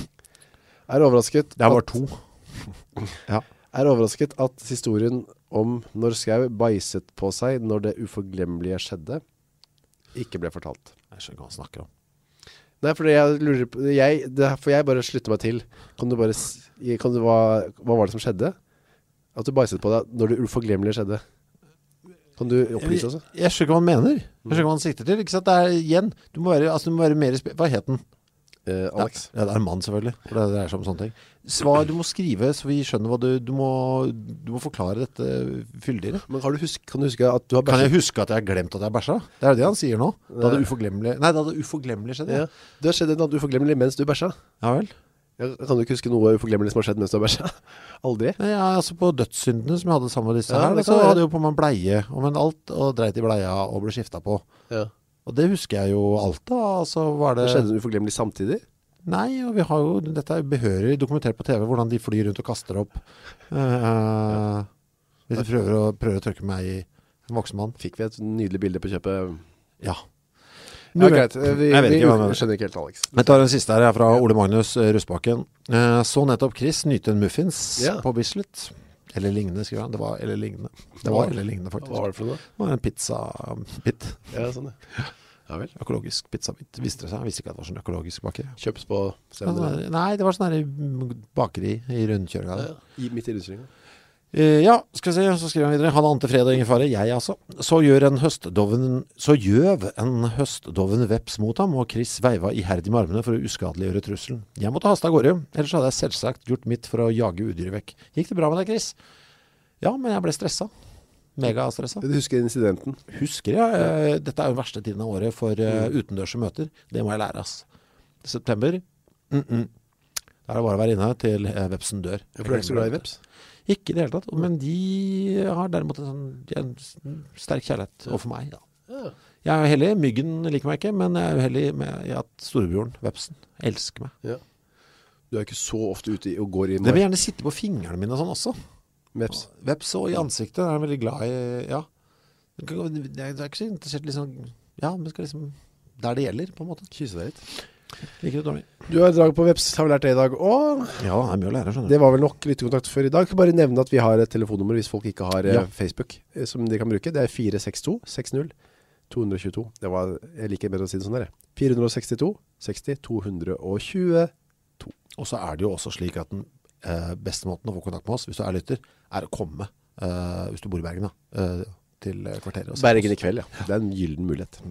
er overrasket Det var to. Ja. Er overrasket at historien om når Skau beiset på seg når det uforglemmelige skjedde, ikke ble fortalt. Jeg skjønner hva han snakker om. Nei, for jeg lurer på jeg, det, For jeg bare slutter meg til. Kan du bare kan du, hva, hva var det som skjedde? At du beiset på deg når det uforglemmelige skjedde. Kan du opplyse oss? Jeg, jeg skjønner hva han mener. Jeg skjønner hva han sikter til. Ikke sant? Det er igjen, du må være, altså, du må være mer Hva het den? Uh, Alex. Ja, det er en mann selvfølgelig. For det dreier seg om sånne ting. Svar du må skrive, så vi skjønner hva du Du må, du må forklare dette fyldigere. Men har du husk, kan du huske at du har bæsja? Kan jeg huske at jeg har glemt at jeg har bæsja? Det er det han sier nå. Da hadde uforglemmelig Nei, da hadde uforglemmelig skjedd. Ja. Det har skjedd en uforglemmelig mens du bæsja. Ja vel. Ja, kan du ikke huske noe uforglemmelig som har skjedd mens du har bæsja? Aldri? Ja, altså på dødssyndene som jeg hadde sammen med disse ja, her, så hadde jeg jo på meg bleie om en alt, og dreit i bleia og ble skiftet på. Ja. Og det husker jeg jo alt da. Altså, var det... det skjedde uforglemmelig samtidig? Nei, og vi har jo, dette er behørig dokumentert på T V, hvordan de flyr rundt og kaster opp. Uh, hvis de prøver å, prøver å tørke meg i en voksen mann. Fikk vi et nydelig bilde på kjøpet? Ja. Ja, greit. Vi, jeg vet ikke hva vi skjønner ikke helt, Alex. Jeg tar den siste her, jeg er fra Ole Magnus Rusbakken. Uh, så nettopp Chris nyte en muffins ja. på Bislett. Eller lignende, skriver han. Det var eller lignende. Det var eller lignende, faktisk. Hva var det for noe? Det var en pizza-bit. Ja, sånn ja. Ja vel. Økologisk pizzabit. Visste det seg? Jeg visste ikke at det var sånn økologisk bakeri. Kjøps på ja, Nei, det var sånn her bakeri i Rundkjørga. Ja, ja. Midt i Rundkjørga. Uh, ja, skal vi se, så skriver han videre. Han ante fred og ingen fare, jeg altså. Så gjør en høstdoven, så gjøv en høstdoven veps mot ham, og Chris veiva iherdig med armene for å uskadeliggjøre trusselen. Jeg måtte haste av gårde, ellers hadde jeg selvsagt gjort mitt for å jage udyret vekk. Gikk det bra med deg, Chris? Ja, men jeg ble stresset. Mega stresset. Du husker incidenten? Husker jeg. Dette er jo verste tiden av året for uh, utendørse møter. Det må jeg lære, ass. September. Mm -mm. Da er det bare å være inne til uh, vepsen dør. Jeg er ikke så glad i veps. Ikke i det hele tatt. Men de har derimot en, sånn, de en sterk kjærlighet overfor meg. Ja. Ja. Jeg er jo heldig. Myggen liker meg ikke, men jeg er jo heldig med at storebroren, vepsen, elsker meg. Ja. Du er ikke så ofte ute og går i Det vil gjerne sitte på fingrene mine sånn også. Veps. Veps og i ansiktet er jeg veldig glad i, ja. Det er ikke så interessert liksom, ja, men skal liksom, der det gjelder, på en måte. Kysse deg litt. Ikke det dårlig. Du har drag på veps, har vi lært det i dag, og... Ja, det er mye å lære, skjønner du. Det var vel nok lyttekontakt for i dag. Jeg kan bare nevne at vi har et telefonnummer hvis folk ikke har ja. Facebook, som de kan bruke. Det er fire seks to seks null to to to. Det var, jeg liker bedre å si det sånn der. fire seks to seksti to to to. Og så er det jo også slik at den eh, beste måten å få kontakt med oss, hvis du er lytter, er å komme, eh, hvis du bor i Bergen da, eh, til kvarteret. Bergen i kveld, ja. Det er en gylden mulighet.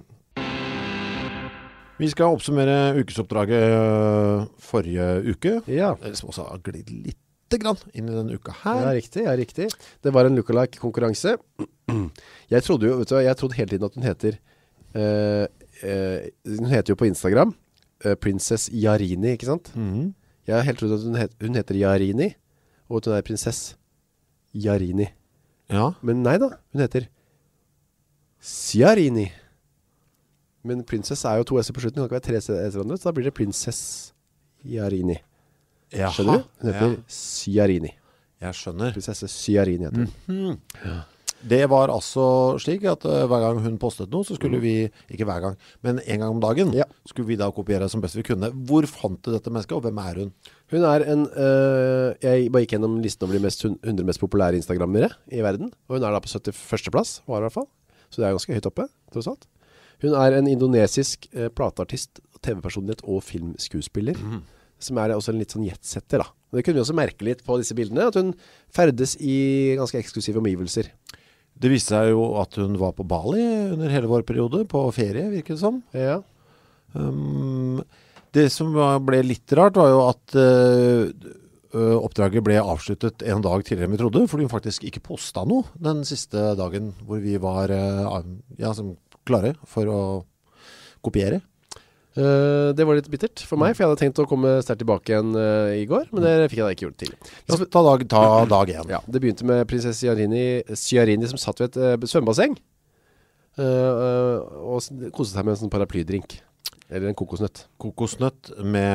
Vi skal oppsummere ukesoppdraget forrige uke. Ja. Som også har glidd litt grann inn i denne uka her. Ja, riktig, ja, riktig. Det var en lookalike-konkurranse. Jeg trodde jo, vet du, jeg trodde hele tiden at hun heter, uh, uh, hun heter jo på Instagram, uh, Princess Yarini, ikke sant? Mm-hmm. Jeg har helt trodd at hun, het, hun heter Yarini, og at hun er prinsess Yarini. Ja. Men nei da, hun heter Siarini. Men princess er jo to s-er på slutten, det kan ikke være tre s-er, så da blir det Princess Yarini. Jaha. Skjønner du? Hun heter ja. Siarini. Jeg skjønner. Prinsesse Siarini heter hun. Mm-hmm. Ja. Det var altså slik at uh, hver gang hun postet noe, så skulle vi, ikke hver gang, men en gang om dagen, ja. skulle vi da kopiere som best vi kunne. Hvor fant du dette mennesket, og hvem er hun? Hun er en, uh, jeg bare gikk gjennom listen over de mest, hundre mest populære Instagrammere i verden, og hun er da på syttiførste plass, var i hvert fall. Så det er ganske høyt oppe, tross alt. Hun er en indonesisk uh, plateartist, T V-personlighet og filmskuespiller, mm. som er også en litt sånn jetsetter da. Det kunne vi også merke litt på disse bildene, at hun ferdes i ganske eksklusive omgivelser. Det viste seg jo at hun var på Bali under hele vår periode, på ferie, virket det som. Ja. Um, det som ble litt rart var jo at uh, oppdraget ble avsluttet en dag tidligere enn vi trodde, fordi hun faktisk ikke postet noe den siste dagen hvor vi var uh, ja, som klare for å kopiere. Uh, det var litt bittert for meg, for jeg hadde tenkt å komme sterkt tilbake igjen uh, i går, men det fikk jeg da ikke gjort til. La oss ta dag, ta dag én. Ja, det begynte med prinsesse Ciarini, Ciarini som satt ved et uh, svømmebasseng uh, uh, og koste seg med en sånn paraplydrink. Eller en kokosnøtt. Kokosnøtt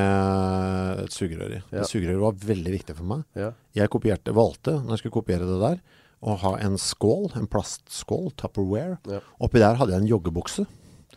med et sugerør i. Ja. Det sugerøret var veldig viktig for meg. Ja. Jeg kopierte, valgte, når jeg skulle kopiere det der, å ha en skål, en plastskål, Tupperware. Ja. Oppi der hadde jeg en joggebukse.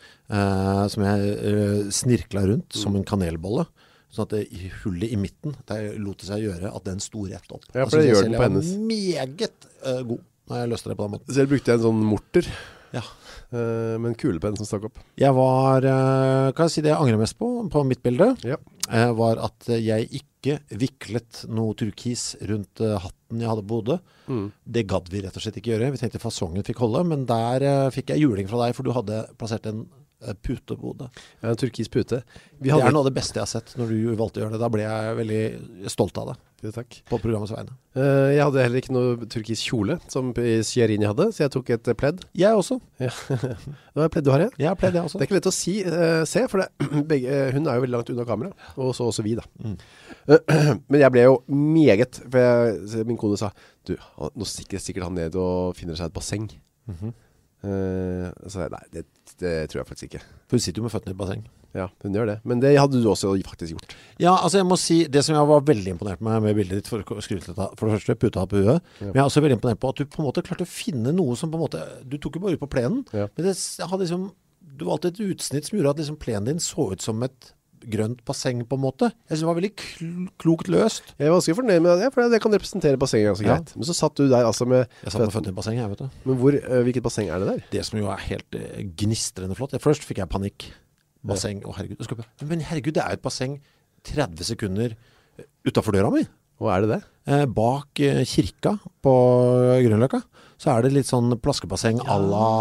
Uh, som jeg uh, snirkla rundt mm. som en kanelbolle, sånn at det, i hullet i midten der lot det seg gjøre at den sto rett opp. Ja, for det gjør den på hennes. Meget uh, god når jeg løste det på den måten. Selv brukte jeg en sånn morter, ja. uh, med en kulepenn som stakk opp. Jeg var, uh, kan jeg si det jeg angrer mest på, på mitt bilde, ja. uh, var at jeg ikke viklet noe turkis rundt uh, hatten jeg hadde på hodet. Mm. Det gadd vi rett og slett ikke gjøre. Vi tenkte fasongen fikk holde, men der uh, fikk jeg juling fra deg, for du hadde plassert en pute på hodet. Ja, en turkis pute. Vi hadde... Det er noe av det beste jeg har sett når du valgte å gjøre det. Da ble jeg veldig stolt av det. Ja, takk. På programmets vegne. Uh, jeg hadde heller ikke noe turkis kjole, som Ciarini hadde, så jeg tok et pledd. Jeg også. Ja. Det var et pledd du har, ja? Jeg har pledd, jeg også. Det er ikke lett å si, uh, se, for det, begge, hun er jo veldig langt unna kamera, og så også vi da. Mm. Uh, men jeg ble jo meget, for jeg, min kone sa, du, nå stikker sikkert han ned og finner seg et basseng. Mhm. Uh, så nei, det, det tror jeg faktisk ikke. For hun sitter jo med føttene i et basseng. Ja, hun gjør det. Men det hadde du også faktisk gjort. Ja, altså jeg må si, det som jeg var veldig imponert med med bildet ditt, for å skryte litt av, for det første, puta på huet, ja. Men jeg er også veldig imponert på at du på en måte klarte å finne noe som på en måte, du tok jo bare ut på plenen, ja. Men det hadde liksom, du valgte et utsnitt som gjorde at liksom plenen din så ut som et grønt basseng på en måte. Jeg synes det var veldig kl klokt løst. Jeg var ganske fornøyd med det, for det kan representere bassenget ganske greit. Ja. Men så satt du der altså med... Jeg satt med føttene i bassenget, jeg vet det. Men hvor, uh, hvilket basseng er det der? Det som jo er helt uh, gnistrende flott. Først fikk jeg panikk. Basseng, å herregud. Skal... Men herregud, det er jo et basseng tretti sekunder utenfor døra mi. Hva er det det? Eh, bak eh, kirka på Grønløkka så er det litt sånn plaskebasseng ja, à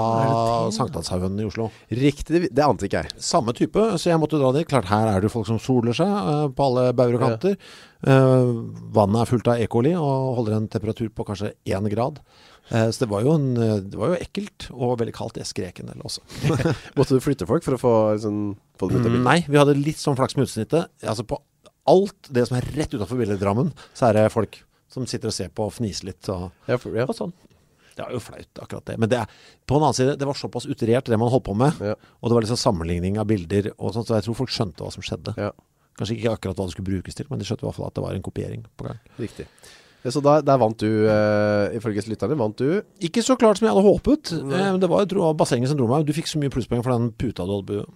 la Sankthanshaugen i Oslo. Riktig, det ante ikke jeg. Samme type, så jeg måtte dra dit. Klart, her er det folk som soler seg eh, på alle bauger og kanter. Ja. Eh, vannet er fullt av E. coli og holder en temperatur på kanskje én grad. Eh, så det var, jo en, det var jo ekkelt og veldig kaldt. Jeg skrek en del også. Måtte du flytte folk for å få, sånn, få det ut av bildet? Nei, vi hadde litt sånn flaks med utsnittet. Altså på alt det som er rett utenfor bildet i Drammen, så er det folk som sitter og ser på og fniser litt og, ja, for, ja. og sånn. Det var jo flaut akkurat det. Men det er, på en annen side, det var såpass utrert det man holdt på med, ja. Og det var liksom sammenligning av bilder og sånt, så jeg tror folk skjønte hva som skjedde. Ja. Kanskje ikke akkurat hva det skulle brukes til, men de skjønte i hvert fall at det var en kopiering på gang. Riktig. Så da, der vant du, uh, ifølge lytterne, vant du? Ikke så klart som jeg hadde håpet. Uh, det var jo bassenget som dro meg. Du fikk så mye plusspoeng for den puta du hadde på.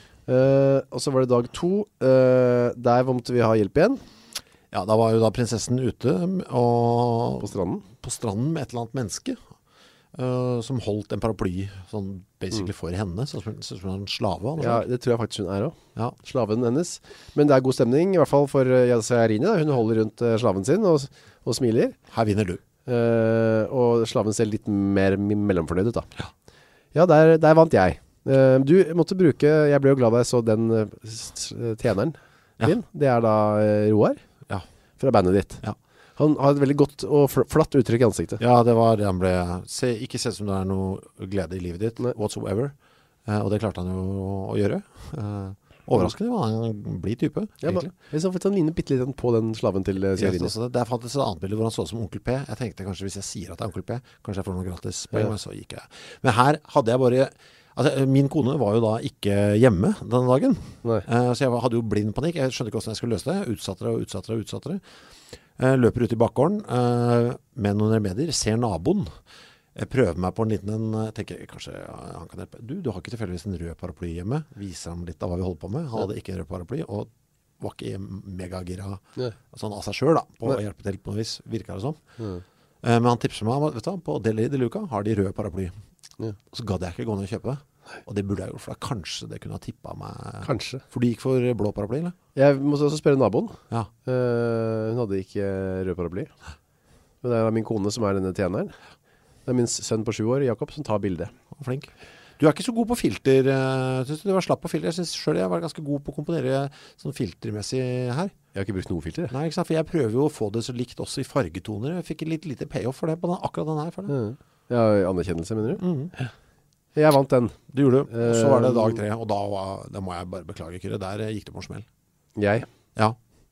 Uh, og så var det dag to. Uh, der måtte vi ha hjelp igjen. Ja, da var jo da prinsessen ute og på stranden. På stranden med et eller annet menneske uh, som holdt en paraply sånn basically mm. for henne, sånn som, som en slave. Ja, det tror jeg faktisk hun er også. Ja. Slaven hennes. Men det er god stemning, i hvert fall for Ciarini. Hun holder rundt uh, slaven sin og, og smiler. Her vinner du. Uh, og slaven ser litt mer mellomfornøyd ut da. Ja, ja der, der vant jeg. Uh, du måtte bruke, jeg ble jo glad da jeg så den uh, tjeneren din. Ja. Det er da uh, Roar. Ja. Fra bandet ditt. Ja. Han har et veldig godt og flatt uttrykk i ansiktet. Ja, det var det han ble... Se, ikke se som det er noe glede i livet ditt, Nei. whatsoever. Uh, og det klarte han jo å, å gjøre. Uh, overraskende var han en blid type, ja, egentlig. Men, jeg så faktisk han ligner bittelitt på den slaven til uh, Ciarini. Yes, det er faktisk et annet bilde hvor han så som onkel P. Jeg tenkte kanskje hvis jeg sier at det er onkel P, kanskje jeg får noe gratis poeng, ja. Men så gikk jeg. Men her hadde jeg bare... Altså, min kone var jo da ikke hjemme denne dagen. Uh, så jeg hadde jo blind panikk. Jeg skjønte ikke hvordan jeg skulle løse det. Utsatte det og utsatte det og utsatte det. Uh, løper ut i bakgården uh, med noen remedier. Ser naboen. Jeg prøver meg på en liten en. Jeg tenker kanskje ja, han kan hjelpe. Du, du har ikke tilfeldigvis en rød paraply hjemme. Viser ham litt av hva vi holder på med. Han hadde ikke en rød paraply og var ikke megagira sånn av seg selv da. På å hjelpe til på noe vis. Virker det som. Uh, men han tipser meg, vet du, på Deli de Luca har de rød paraply. Ja. Og så gadd jeg ikke gå ned og kjøpe det. Og det burde jeg gjort, for da kanskje det kunne ha tippet meg. Kanskje. For du gikk for blå paraply, eller? Jeg måtte også spørre naboen. Ja. Uh, hun hadde ikke rød paraply. Men det er min kone som er denne tjeneren. Det er min sønn på sju år, Jakob, som tar bildet. Flink. Du er ikke så god på filter. Synes du du var slapp på filter? Jeg synes selv jeg var ganske god på å komponere sånn filtermessig her. Jeg har ikke brukt noe filter. Nei, ikke sant? For jeg prøver jo å få det så likt også i fargetoner. Jeg fikk litt lite payoff for det på den, akkurat den her. For det. Mm. Ja, anerkjennelse, mener du? Mm. Jeg vant den. Du gjorde det. Og så var det dag tre, og da, var, da må jeg bare beklage, Kyrre. Der gikk det på en smell. Jeg? Ja.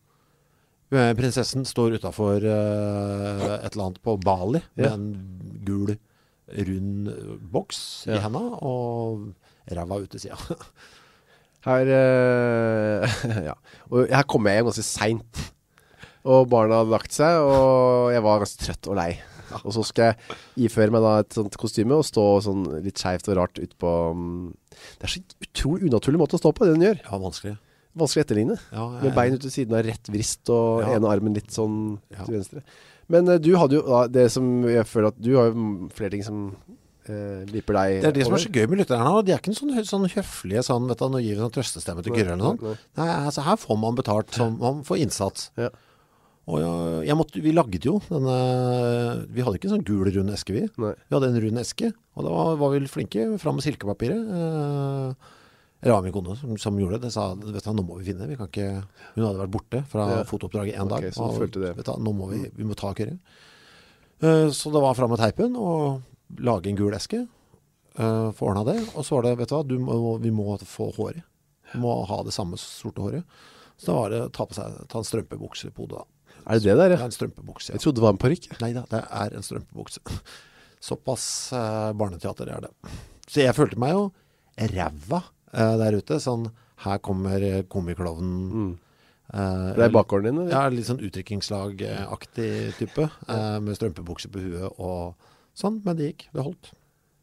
Prinsessen står utenfor uh, et eller annet på Bali med Ja. en gul, rund boks i Ja. hendene, og ræva ut til siden. Her, uh, ja. Og her kom jeg hjem ganske sent. Og barna hadde lagt seg, og jeg var ganske trøtt og lei. Og så skal jeg iføre meg da et sånt kostyme og stå sånn litt skjevt og rart ut på... Um, det er så utrolig unaturlig måte å stå på, det den gjør. Ja, vanskelig. Vanskelig å etterligne. Ja, jeg, Med bein ut til siden av rett vrist og Ja. ene armen litt sånn Ja. til venstre. Men uh, du hadde jo da, det som jeg føler at du har jo flere ting som uh, liper deg. det er det som er over. så gøy med lytterne, og de er ikke sånn, sånn høflige, sånn, vet du, nå gir vi sånn trøstestemme til Kyrre eller noe sånt. Nei, Nei, altså her får man betalt, som, man får innsats. Ja. Og jeg, jeg måtte, vi lagde jo denne, vi hadde ikke en sånn gul rund eske vi. Nei. Vi hadde en rund eske, og da var, var vi flinke, fram med silkepapiret. Eh, eller var min kone som, som gjorde det. Det sa, vet du, nå må vi finne, vi kan ikke, hun hadde vært borte fra Ja. fotooppdraget en dag. Ok, så du og, følte det. Vet du, nå må vi, vi må ta Kyrre. Eh, så det var fram med teipen, og lage en gul eske, uh, få ordnet det. Og så var det, vet du hva, du må, vi må få håret. Vi må ha det samme sorte håret. Så da var det ta på seg, ta en strømpebukse på hodet da. Er det det der? Det Ja? er en strømpebukse, ja. Jeg trodde det var en parykk. Nei da, det er en strømpebukse. Såpass eh, barneteater er det. Så jeg følte meg jo ræva eh, der ute. Sånn, her kommer eh, komiklovnen. Mm. Eh, Det er bakgården din, eller? Ja, litt sånn utrykningslag-aktig type. Eh, med strømpebukse på huet og sånn. Men det gikk, det holdt.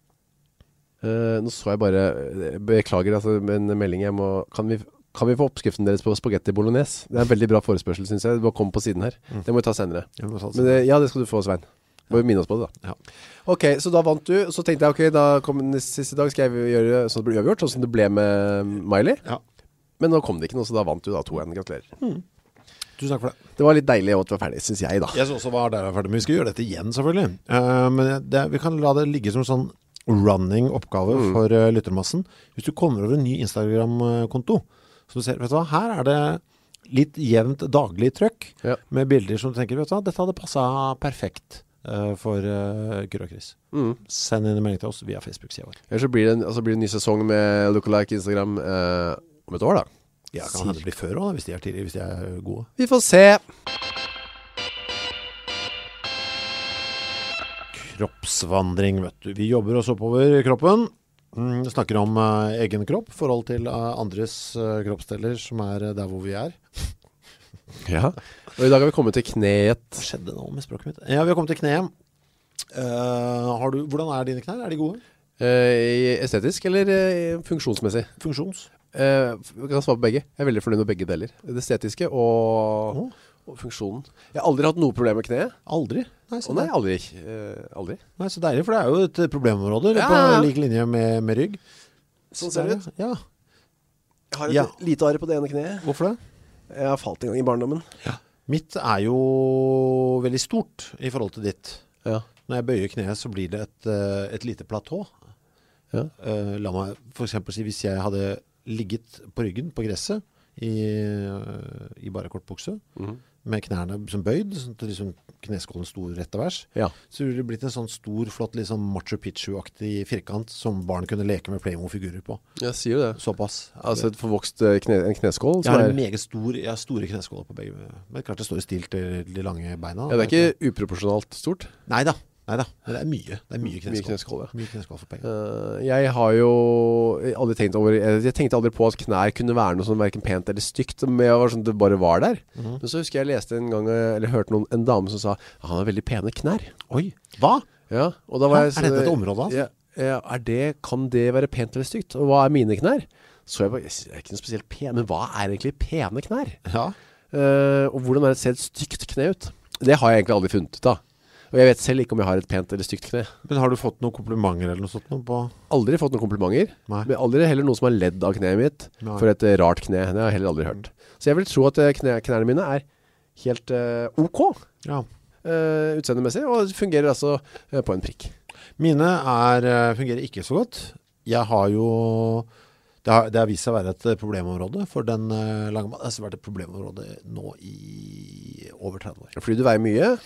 Uh, nå så jeg bare, beklager altså, med en melding jeg må, kan vi, kan vi få oppskriften deres på spaghetti bolognese? Det er en veldig bra forespørsel, synes jeg. Det må komme på siden her. Mm. Det må vi ta senere. Jeg må ta det Men det, ja, det skal du få, Svein. Må vi minne oss på det da. Ja. Ok, så da vant du. Så tenkte jeg, ok, da kom den siste dag, skal jeg gjøre sånn det ble uavgjort, sånn som det ble med Miley. Ja. Men nå kom det ikke noe, så da vant du da to en. Gratulerer. Tusen takk for det. Det var litt deilig at du var ferdig, synes jeg da. Jeg synes også var der jeg var ferdig, men vi skal gjøre dette igjen selvfølgelig. Eh, men det, vi kan la det ligge som sånn running oppgave Mm. for uh, lyttermassen. Hvis du kommer over en ny Instagram-konto, så du ser, vet du hva, her er det litt jevnt daglig trøkk Ja. med bilder som du tenker, vet du hva, dette hadde passet perfekt uh, for uh, Kyrre og Chris. Mm. Send inn en melding til oss via Facebook-siden vår. Ellers så blir det en, altså blir det en ny sesong med Lookalike Instagram eh, om et år da. Ja, kan hende det blir før også, da, hvis de er tidlig, hvis de er gode. Vi får se. Kroppsvandring, vet du. Vi jobber oss oppover kroppen. Mm, snakker om uh, egen kropp, forhold til uh, andres uh, kroppsdeler som er uh, der hvor vi er. Ja. Og i dag har vi kommet til kneet. Hva skjedde nå med språket mitt? Ja, vi har kommet til kneet. Uh, har du, hvordan er dine knær? Er de gode? Eh, estetisk eller eh, funksjonsmessig? Funksjons? Eh, vi kan svare på begge. Jeg er veldig fornøyd med begge deler. Det estetiske og, Åh. og funksjonen. Jeg har aldri hatt noe problem med kneet. Aldri. Nei, så, Å nei, der. aldri. Eh, aldri. Nei, så deilig, for det er jo et problemområde Ja, på ja, ja. lik linje med, med rygg. Sånn ser det ut. Ja, Jeg har et Ja. lite arr på det ene kneet. hvorfor det? Jeg har falt en gang i barndommen. Mitt er jo veldig stort i forhold til ditt. Ja. Når jeg bøyer kneet, så blir det et, eh, et lite platå. Ja. Eh, la meg for eksempel si, hvis jeg hadde ligget på ryggen på gresset i, eh, i bare kortbukse, Mhm. med knærne som bøyd, sånn at liksom kneskålen sto rett til værs, Ja. så ville det blitt en sånn stor, flott, liksom Machu Picchu-aktig firkant som barn kunne leke med Playmo-figurer på. Jeg sier jo det. Såpass. Altså et forvokst eh, kne, en kneskål. jeg som har er, en meget stor, jeg har store kneskåler på begge, men klart det står i stil til de lange beina. ja, det er ikke uproporsjonalt stort. Neida, neida, men det er mye. Det er mye Mye kneskål. kneskål, ja. Mye kneskål for penger. Eh, jeg har jo aldri tenkt over jeg, jeg tenkte aldri på at knær kunne være noe sånn hverken pent eller stygt, men jeg var sånn, det bare var der. Mhm. Men så husker jeg leste en gang eh, eller hørte noen, en dame som sa han har veldig pene knær. Oi, hva? Ja, og da var Hæ? jeg så- Er dette et område, altså? Ja, ja, er det, kan det være pent eller stygt? Og hva er mine knær? Så jeg bare, jeg er ikke noe spesielt pen, men hva er egentlig pene knær? Ja. Eh, og hvordan er det ser et stygt kne ut? Det har jeg egentlig aldri funnet ut da. Og jeg vet selv ikke om jeg har et pent eller stygt kne. Men har du fått noen komplimenter eller noe sånt nå på? Aldri fått noen komplimenter. Nei. Men aldri heller noen som har ledd av kneet mitt Nei. for et eh, rart kne. Det har jeg heller aldri hørt. Så jeg vil tro at eh, kne, knærne mine er helt eh, ok Ja. uh, utseendemessig, og fungerer altså eh, på en prikk. Mine er, eh, fungerer ikke så godt. Jeg har jo... Det har, det har vist seg å være et eh, problemområde for den uh, lange mannen. Det har vært et problemområde nå i over tretti år. Fordi du veier mye.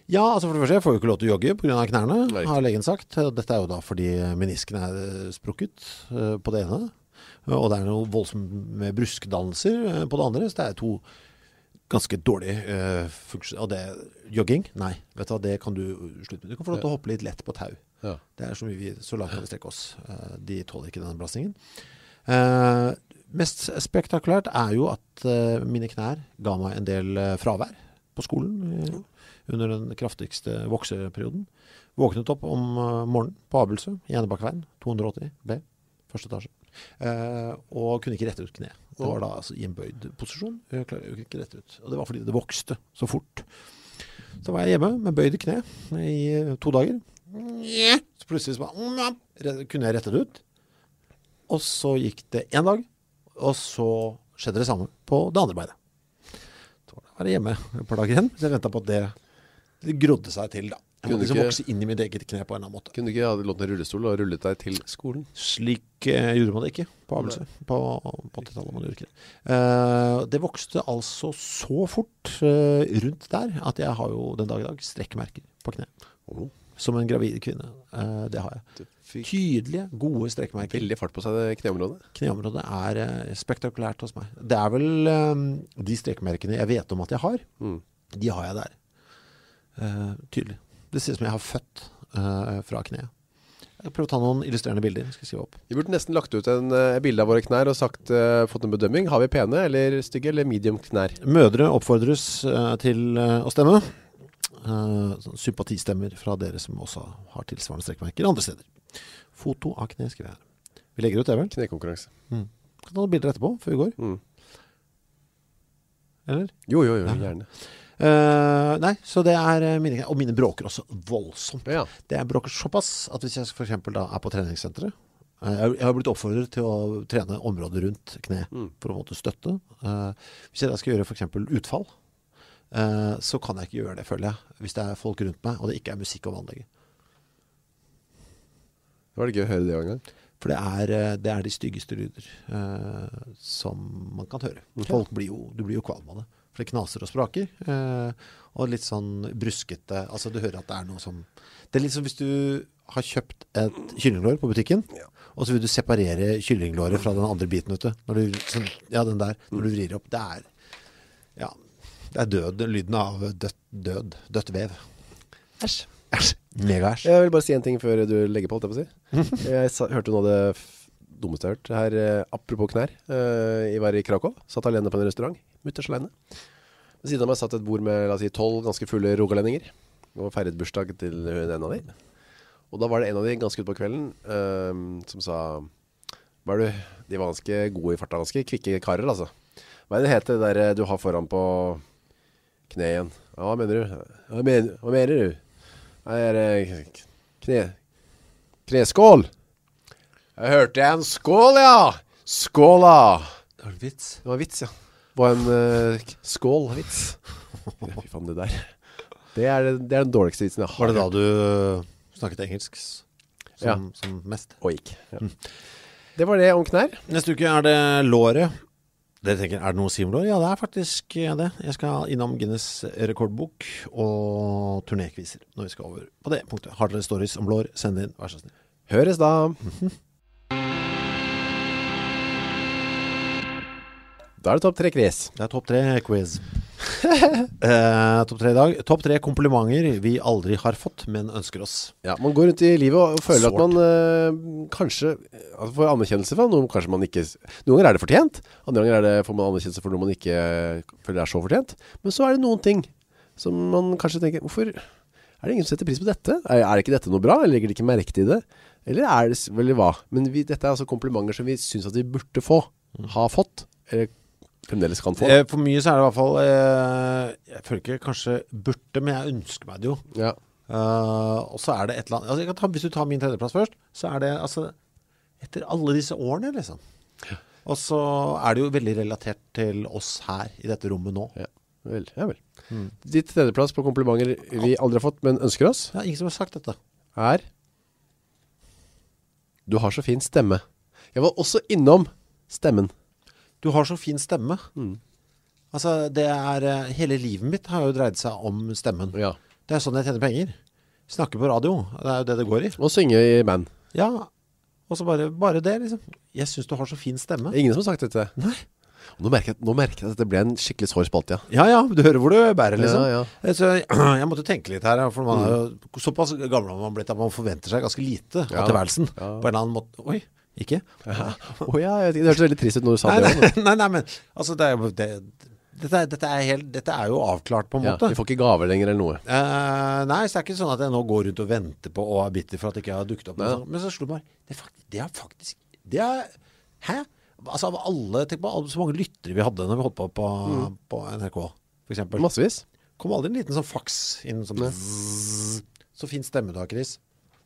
Ja, altså for det første, jeg får jo ikke lov til å jogge på grunn av knærne, Nei. har legen sagt. Dette er jo da fordi menisken er sprukket uh, på det ene, og det er noe voldsomt med bruskdannelser uh, på det andre, så det er to ganske dårlige uh, funksjoner. Og det, jogging? Nei, vet du hva, det kan du slutte med. Du kan få lov til å hoppe litt lett på tau. Ja. Det er så mye vi, så langt kan vi strekke oss. Uh, de tåler ikke denne belastningen. Uh, mest spektakulært er jo at uh, mine knær ga meg en del uh, fravær på skolen uh, under den kraftigste vokseperioden. Våknet opp om uh, morgenen på Abelsø, i Enebakkveien, to hundre og åtti B, første etasje. Uh, og kunne ikke rette ut kne. Det var da altså, i en bøyd posisjon. Jeg kunne ikke rette ut. Og det var fordi det vokste så fort. Så var jeg hjemme med bøyde kne i uh, to dager. Så plutselig så bare, kunne jeg rette det ut. Og så gikk det en dag, og så skjedde det samme på det andre beinet. Så var jeg hjemme et par dager igjen, så jeg ventet på at det, det grodde seg til da. Jeg måtte liksom vokse inn i mitt eget kne på en eller annen måte. Kunne du ikke ha lånt en rullestol og rullet deg til skolen? Slik eh, gjorde man det ikke på Abelsø. På, på åttitallet man gjorde ikke det. Eh, det vokste altså så fort eh, rundt der, at jeg har jo den dag i dag strekkmerker på kne. Oh. Som en gravid kvinne. Eh, det har jeg. Tydelige, gode strekkmerker. Veldig fart på seg det kneområdet. Kneområdet er eh, spektakulært hos meg. Det er vel eh, de strekkmerkene jeg vet om at jeg har. Mm. De har jeg der. Eh, tydelig. Det ser ut som jeg har født uh, fra kne. Jeg prøver å ta noen illustrerende bilder. Skal jeg skrive opp. Vi burde nesten lagt ut en uh, bilde av våre knær og sagt, uh, fått en bedømming. Har vi pene eller stygge eller medium knær? Mødre oppfordres uh, til uh, å stemme. Uh, sympatistemmer fra dere som også har tilsvarende strekkmerker andre steder. Foto av kne skriver jeg her. Vi legger ut det vel? Knekonkurranse. Mm. Kan ta noen bilder etterpå, før vi går. Mm. Eller? Jo, jo, jo, ja. Gjerne. Uh, nei, så det er mine, og mine bråker også voldsomt. Ja. Det er bråker såpass at hvis jeg for eksempel da er på treningssenteret, uh, jeg, jeg har blitt oppfordret til å trene området rundt kne mm. for å måtte støtte. Uh, hvis jeg da skal gjøre for eksempel utfall, uh, så kan jeg ikke gjøre det, føler jeg, hvis det er folk rundt meg, og det ikke er musikk og vannlegge. Det var det gøy å høre det en gang. For det er, det er de styggeste lyder uh, som man kan høre. Folk blir jo, du blir jo kvalm av det. For det knaser og spraker, eh, og litt sånn bruskete, altså du hører at det er noe som, det er litt som hvis du har kjøpt et kyllinglår på butikken, ja. Og så vil du separere kyllinglåret fra den andre biten, vet du, når du, sånn, ja den der, når du vrir opp, det er, ja, det er død, lyden av dødt, død, dødt vev. Æsj, æsj, mega æsj. Jeg vil bare si en ting før du legger på, holdt jeg på å si. Jeg sa, hørte noe av det dummeste jeg har hørt her, eh, apropos knær, eh, jeg var i Krakow, satt alene på en restaurant, mutters alene. Ved siden av meg satt et bord med, la oss si, tolv ganske fulle rogalendinger, og feiret bursdag til en av de. Og da var det en av de ganske ut på kvelden, eh, som sa, hva er du, de var ganske gode i farta, ganske kvikke karer, altså. Hva er det heter det der du har foran på kne igjen? Ja, hva mener du? Hva mener, hva mener du? Det er kne, kneskål. Jeg hørte en skål, ja! Skåla! Det var en vits. Det var en vits, ja. Det var en uh, skål-vits. Ja, fy faen, det der. Det er, det er den dårligste vitsen jeg har. Var det da du snakket engelsk som, ja. som mest? Og gikk. Ja. Mm. Det var det om knær. Neste uke er det låret. Dere tenker, er det noe å si om lår? Ja, det er faktisk det. Jeg skal innom Guinness rekordbok og turnékviser når vi skal over på det punktet. Har dere stories om lår, send inn, vær så snill. Høres da. Mm-hmm. Da er det topp tre quiz. Det er topp tre quiz. eh, topp tre i dag. Topp tre komplimenter vi aldri har fått, men ønsker oss. Ja, man går rundt i livet og, og føler Svart. At man øh, kanskje altså får anerkjennelse fra noe kanskje man ikke... Noen ganger er det fortjent, andre ganger er det, får man anerkjennelse for noe man ikke føler er så fortjent. Men så er det noen ting som man kanskje tenker, hvorfor er det ingen som setter pris på dette? Er, er ikke dette noe bra? Eller legger de ikke merke til det? Eller er det vel hva? Men vi, dette er altså komplimenter som vi synes at vi burde få, ha fått, eller fremdeles kan få. For mye så er det i hvert fall eh, jeg føler ikke kanskje burde, men jeg ønsker meg det jo. Ja. Uh, og så er det et eller annet altså jeg kan ta, hvis du tar min tredjeplass først, så er det altså etter alle disse årene liksom. Ja. Og så er det jo veldig relatert til oss her i dette rommet nå. Ja vel, ja vel. Mm. Ditt tredjeplass på komplimenter vi aldri har fått, men ønsker oss? Ja, ingen som har sagt dette. Er du har så fin stemme. Jeg var også innom stemmen. Du har så fin stemme. Mm. Altså, det er hele livet mitt har jo dreid seg om stemmen. Ja. Det er sånn jeg tjener penger. Snakke på radio, det er jo det det går i. Og synge i band. Ja, og så bare, bare det liksom. Jeg synes du har så fin stemme. Ingen som har sagt dette. Nei. Nå merker, jeg, nå merker jeg at det ble en skikkelig sår spalte, ja. Ja, ja, du hører hvor du bærer liksom. Ja, ja. Så jeg måtte tenke litt her, for man er jo såpass gammel man har blitt at man forventer seg ganske lite av Ja. tilværelsen. Ja. På en eller annen måte. Oi, ikke? Ja. Åh, ja, jeg vet ikke, det hørtes veldig trist ut når du sa Nei, det. nei, nei, nei, men altså, det er jo det, dette, er, dette, er helt, dette er jo avklart på en Ja, måte. vi får ikke gaver lenger eller noe. Eh, nei, så det er ikke sånn at jeg nå går rundt og venter på og er bitter for at jeg ikke har dukket opp. Nei. Men så slo det bare, det er faktisk, det er faktisk, det er, hæ? Altså av alle, tenk på alle, så mange lyttere vi hadde når vi holdt på på, mm. på N R K, for eksempel. Massevis. Kom aldri en liten sånn faks inn som zzz, så fin stemme du har, Chris.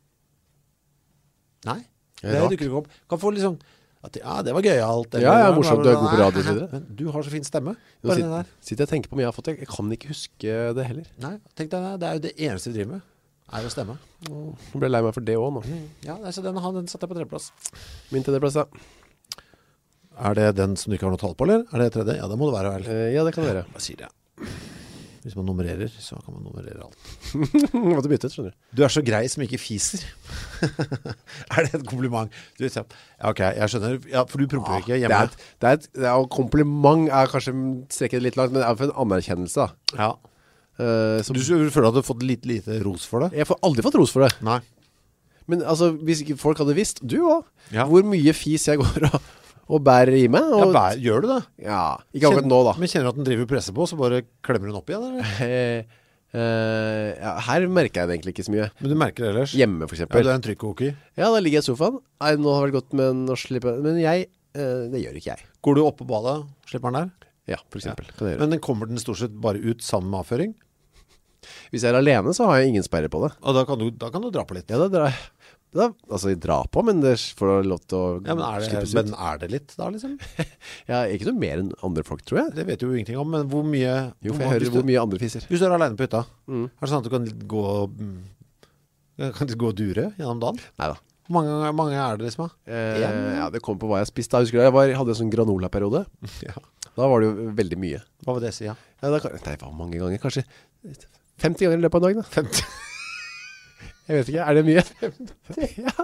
Nei, Det er det rart. dukker ikke opp. Kan få liksom, at, ja, det var gøy alt. Ja, ja, morsomt, du er god på radio og så videre. Men du har så fin stemme. Nå Bare det sitter, der. sitter jeg og tenker på om jeg har fått det. Jeg kan ikke huske det heller. Nei, tenk deg det. Det er jo det eneste vi driver med. Er å stemme. Nå ble jeg lei meg for det også nå. Ja, altså den, den satt jeg på tredjeplass. Min tredjeplass, da. Er det den som du ikke har noe tall på, eller? Er det tredje? Ja, det må det være vel. Eh, ja, det kan det være. Hva sier jeg? Hvis man nummererer, så kan man nummerere alt. Måtte bytte ut, skjønner du. Du er så grei som ikke fiser. Er det et kompliment? Du vet, ja, ok, jeg skjønner. Ja, for du promper ikke Det hjemme. er, et, det er et det er, kompliment er kanskje strekker det litt langt, men det er for en anerkjennelse, da. Ja. Eh, som, Du føler at du har fått litt lite ros for det? jeg får aldri fått ros for det. Nei. Men altså, hvis ikke folk hadde visst, du også, Ja. hvor mye fis jeg går og, og bærer i meg. Ja, Og, bær, gjør du det? ja, ikke akkurat nå da. Men kjenner du at den driver og presser på, så bare klemmer hun opp igjen, eller? Eh, eh, ja, her merker jeg det egentlig ikke så mye. Men du merker det ellers? Hjemme for Ja, eksempel. du er en trykkoker. Ja, da ligger jeg i sofaen. Nei, nå har det gått med en å slippe. Men jeg, eh, det gjør ikke jeg. Går du opp på badet, slipper den der? Ja, for eksempel. Kan jeg gjøre. Men den kommer den stort sett bare ut sammen med avføring? Hvis jeg er alene, så har jeg ingen sperre på det. Og da kan du, da kan du dra på litt. Ja, da drar jeg. Da, altså, jeg drar på, men det får lov til å Ja, men er, det, slippes men ut. er det litt da, liksom? Ja, ikke noe mer enn andre folk, tror jeg. Det vet du jo ingenting om, men hvor mye... Jo, for hvor, jeg hører hvis, du, hvor mye andre fiser. hvis du er alene på hytta, Mm. er det sånn at du kan gå mm, Kan du gå og dure gjennom dagen? Neida. Hvor mange, mange er det liksom? da? Eh, En? ja, det kom på hva jeg spiste. Jeg husker jeg var, hadde en sånn granola-periode. Ja. Da var det jo veldig mye. Hva vil det si, ja? Ja, da, kan- nei, hvor mange ganger? Kanskje femti ganger i løpet av en dag, da. femti Jeg vet ikke, er det mye? ja.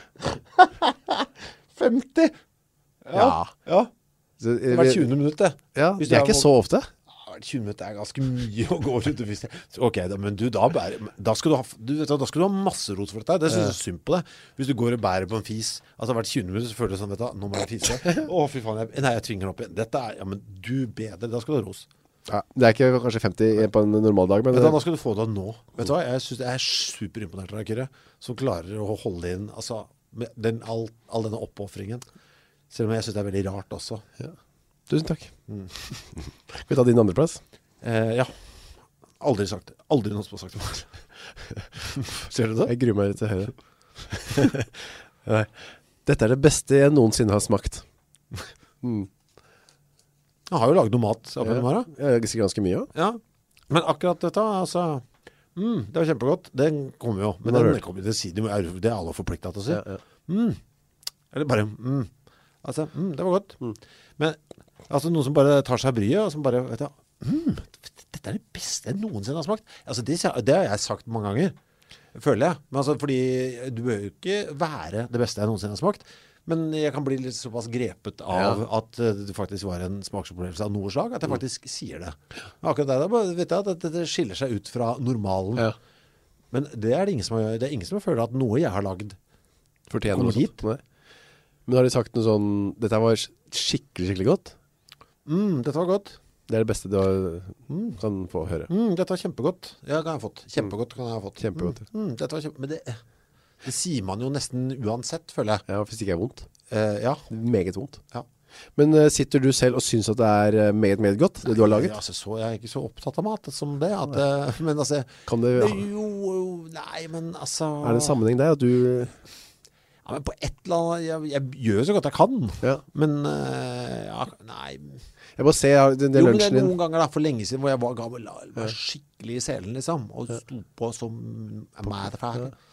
femti? Ja. Ja. Så, eh, Det var tjuende minutt, det. Ja, Hvis det er jeg ikke må- så ofte. Ja, tjuende minutter er ganske mye å gå rundt og vise. Ok, da, men du, da, bærer, da, skal du ha, du vet, hva, da skal du ha masse ros for dette. Det synes jeg er synd på det. Hvis du går og bærer på en fis, altså hvert tjuende minutt, så føler du sånn, vet du, nå må jeg fise. Å, fy faen, jeg, nei, jeg tvinger den opp igjen. Dette er, ja, men du bedre, da skal du ha ros. Ja, det er ikke kanskje femti på en normal dag, men Vet du, hva, da skal du få det nå. Vet du hva, jeg synes jeg er superimponert av deg, Kyrre, som klarer å holde inn, altså, med den, all, all denne oppåfringen. Selv om jeg synes det er veldig rart også. ja. Tusen takk. Skal vi ta din andre plass? Eh, ja. Aldri sagt det. Aldri noen som har sagt det før. Ser du det? Jeg gruer meg litt til høyre. Nei. Dette er det beste jeg noensinne har smakt. Mm. Jeg har jo laget noe mat oppe i morgen. Jeg er ganske mye også. Ja. Men akkurat dette, altså, mm, det var kjempegodt. Den kommer jo. Men Den har den du kommer, det, sier de jo, er- det er alle forpliktet til å si. Ja, ja. Mm. Eller bare, mm. Altså, mm, det var godt. Men, altså, noen som bare tar seg bryet, og som bare, vet du, mm, dette er det beste jeg noensinne har smakt. Altså, det, det har jeg sagt mange ganger, føler jeg. Men altså, fordi du bør jo ikke være det beste jeg noensinne har smakt. Men jeg kan bli litt såpass grepet av Ja. at uh, det faktisk var en smaksopplevelse av noe slag, at jeg faktisk sier det. Men akkurat der, da bare vet jeg at det, det skiller seg ut fra normalen. Ja. Men det er det ingen som har, det er ingen som føler at noe jeg har lagd Fortjener kommer noe sånt. dit. Nei. Men har de sagt noe sånn, dette var skikkelig, skikkelig godt? Mm, dette var godt. Det er det beste du har, kan få høre. Mm, dette var kjempegodt. Ja, kan jeg ha fått. Kjempegodt kan jeg ha fått. Kjempegodt. Mm, mm, dette var kjempe... Men det, det sier man jo nesten uansett, føler jeg. Ja, hvis det ikke er vondt. Eh, ja. Meget vondt. Ja. Men uh, sitter du selv og synes at det er uh, meget, meget godt, det du har laget? Ja, altså, så, jeg er ikke så opptatt av mat som det. At, uh, men altså... Kan det, det, jo, nei, men altså... er det en sammenheng der at du... Ja, men på et eller annet... Jeg, jeg gjør så godt jeg kan. Ja. Men, uh, ja, nei... Jeg bare ser ja, den, den Jo, men det lunsjen er din. noen ganger da, for lenge siden, hvor jeg var gammel, var skikkelig i selen, liksom. Og sto på som mad for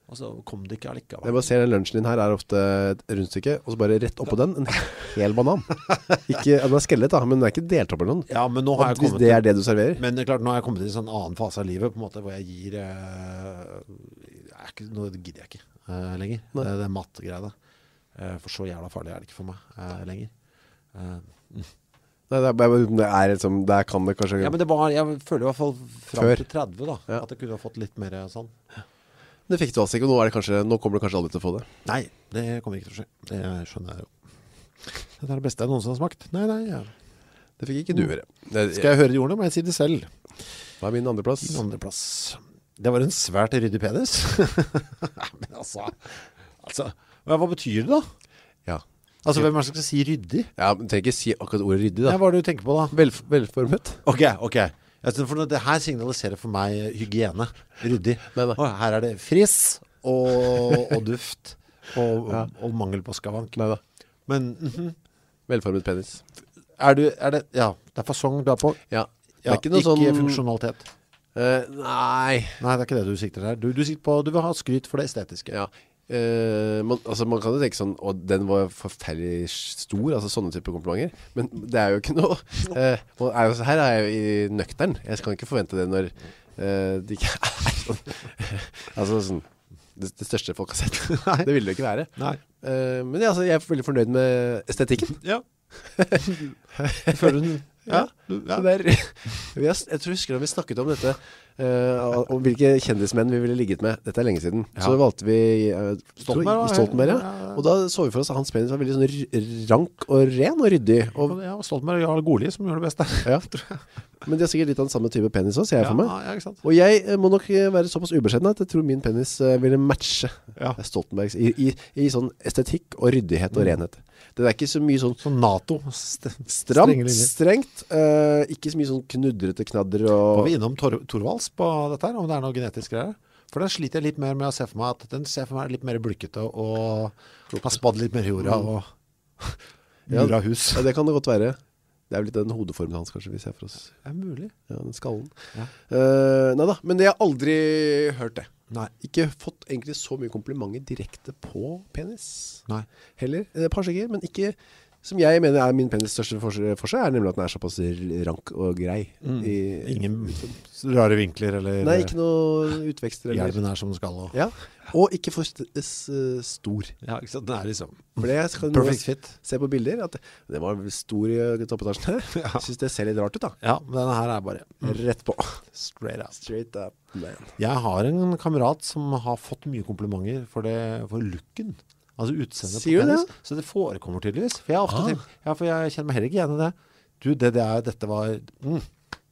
og så kom det ikke allikevel. Jeg bare ser den lunsjen din her er ofte et rundstykke, og så bare rett oppå den, en hel banan. Ikke, den er skellet da, men den er ikke delt opp eller noen. Ja, men nå har jeg Hvis kommet det er det du serverer. Men det er klart, nå har jeg kommet til en sånn annen fase av livet, på en måte, hvor jeg gir uh, er ikke, nå gidder jeg ikke uh, lenger. Det, det er matt-greiene. Uh, for så jævla farlig er det ikke for meg uh, lenger. Uh, mm. Nei, det er, det er liksom, der kan det kanskje... Ja, men det var, jeg føler i hvert fall frem Før. til tretti da, Ja. at jeg kunne ha fått litt mer sånn. Det fikk du altså ikke, og nå, er det kanskje, nå kommer du kanskje aldri til å få det. Nei, det kommer ikke til å skje. Det skjønner jeg jo. Det er det beste jeg noensinne har smakt. Nei, nei, ja. Det fikk ikke du høre. Det, Skal jeg høre de ordene, må jeg si det selv. Hva er min andre plass? Min andre plass. Det var en svært ryddig penis. Men altså, altså, hva betyr det da? Ja. Altså, hvem er det som skal si ryddig? Ja, men trenger ikke si akkurat ordet ryddig da. Ja, hva er det du tenker på da? Vel, velformet. Ok, ok. Jeg synes, for det her signaliserer for meg hygiene. Ryddig. Nei, nei. Å, her er det friss og, og duft og, Ja. og mangel på skavank. Nei da. Men mhm. Velformet penis. er du, er det, ja, det er fasong du er på. Ja. Det Ja, er ikke noe sånn... funksjonalitet. Eh, nei. Nei, det er ikke det du sikter der. Du, du sikter på, du vil ha skryt for det estetiske. Ja. Eh, man, altså man kan jo tenke sånn, og den var forferdelig stor, altså sånne type komplimenter. Men det er jo ikke noe eh, og er jo, her er jeg jo i nøktern. Jeg kan ikke forvente det når eh, det ikke er sånn. Altså sånn det, det største folk har sett. Det vil det ikke være. Nei. Eh, men ja, altså, jeg er veldig fornøyd med estetikken. Ja. Føler du... Ja, du, så det er, vi har, jeg tror jeg husker da vi snakket om dette uh, om hvilke kjendismenn vi ville ligget med. Dette er lenge siden. Ja. Så valgte vi uh, Stoltenberg, tror, Stoltenberg ja. ja, ja, ja. Og da så vi for oss at hans penis var veldig sånn r- rank og ren og ryddig og, Ja, Stoltenberg og Jarl Goli som gjør det best der. ja. Men det er sikkert litt av den samme type penis også, ser jeg Ja, for meg. ja, ikke sant? Og jeg uh, må nok uh, være såpass ubeskjeden at jeg tror min penis uh, ville matche Ja. Stoltenbergs i, i, i sånn estetikk og ryddighet og renhet. Det er ikke så mye sånn Sånn NATO. St strenge stramt, linjer. strengt, uh, ikke så mye sånn knudrete knadder og... Var vi innom Tor Torvalds på dette her, om det er noe genetisk greier? For den sliter jeg litt mer med å se for meg at den ser for meg litt mer bulkete og har spadd litt mer i jorda og Ja. mura hus. Ja, det kan det godt være. Det er jo litt den hodeformen hans kanskje vi ser for oss. Det er mulig. Ja, den skallen. Ja. Uh, nei da, men jeg har aldri hørt det. Nei. Ikke fått egentlig så mye komplimenter direkte på penis. Nei. Heller, et par stykker, men ikke... Som jeg mener er min penis største forskjell for seg, er nemlig at den er såpass rank og grei. Mm. I, Ingen rare vinkler eller Nei, ikke noe utvekster. Eller. hjelmen er som den skal. Og... Ja, og ikke for st s stor. Ja, ikke sant? Den er liksom For det skal perfect fit. se på bilder, at det var stor i toppetasjen her. Ja. Jeg synes det ser litt rart ut da. Ja, men denne her er bare Rett på. straight up. Straight up, man. Jeg har en kamerat som har fått mye komplimenter for, det, for looken. Altså utseendet på Sier du penis. det? Så det forekommer tydeligvis. For jeg, har ofte Ah. tenkt, ja, for jeg kjenner meg heller ikke igjen i det. Du, det, det er, dette var... Mm.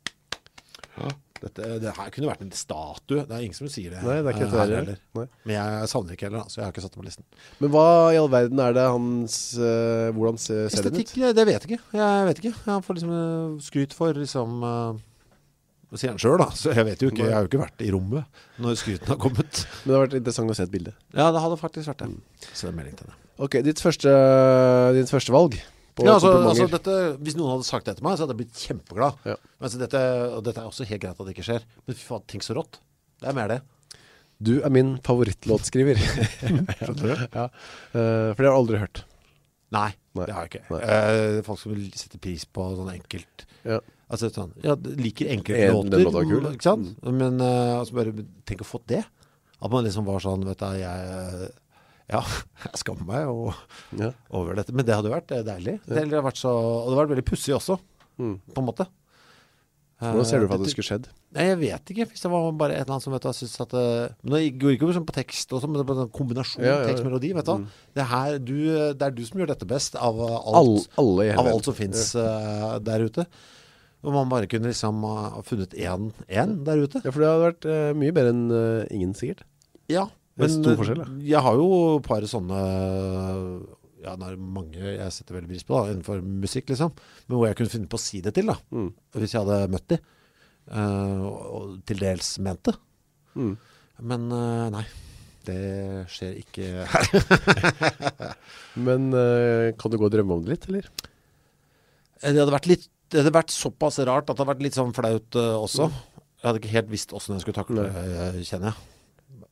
Ja, dette, det her kunne vært en statue. Det er ingen som sier det. Nei, det er ikke eh, det her heller. Nei. Men jeg savner ikke heller, da, så jeg har ikke satt det på listen. Men hva i all verden er det hans uh, hvordan ser, ser det Estetikk, ut? det vet jeg ikke. Jeg vet ikke. Jeg får liksom eh, skryt for liksom... Uh, det sier han selv da, så jeg vet jo ikke, jeg har jo ikke vært i rommet når skryten har kommet. Men det har vært interessant å se et bilde. Ja, det hadde faktisk vært det. Så det er melding til det. Ok, ditt første, ditt første valg på Ja, altså, komplimenter. altså dette, hvis noen hadde sagt det til meg, så hadde jeg blitt kjempeglad. Ja. Men altså, dette, og dette er også helt greit at det ikke skjer. Men fy faen, tenk så rått. Det er mer det. Du er min favorittlåtskriver. Skjønner du? Ja, uh, for det har jeg aldri hørt. Nei, Nei. det har jeg ikke. Nei. Eh, folk som vil sette pris på sånn enkelt. Ja. Altså sånn, ja, liker enkelt En- låter. den låta er kul. Ikke sant? Men uh, altså bare, tenk å få det. At man liksom var sånn, vet du, jeg... Ja, jeg skammer meg og, Ja. over dette. Men det hadde vært eh, deilig. Det hadde vært så, og det hadde vært veldig pussig også, Mm. på en måte. Hvordan ser du for at Eh, det skulle skjedd? Nei, jeg vet ikke. Hvis det var bare et eller annet som vet du, jeg synes at det, men det går ikke sånn på tekst også, men det er bare en kombinasjon Ja, ja, ja. tekst-melodi, vet du. Mm. Det, her, du, det er du som gjør dette best av uh, alt, All, alle i hele av verden. alt som finnes uh, der ute. Og man bare kunne liksom uh, ha funnet en, en der ute. Ja, for det hadde vært uh, mye bedre enn uh, ingen sikkert. Ja, Det er men stor forskjell, da. jeg har jo et par sånne, ja, det er mange jeg setter veldig pris på da, innenfor musikk liksom, men hvor jeg kunne finne på å si det til da, Mm. hvis jeg hadde møtt de, uh, og til dels mente. Mm. Men uh, nei, det skjer ikke her. Men uh, kan du gå og drømme om det litt, eller? Det hadde vært litt, det hadde vært såpass rart at det hadde vært litt sånn flaut uh, også. Jeg hadde ikke helt visst hvordan jeg skulle takle det, kjenner jeg.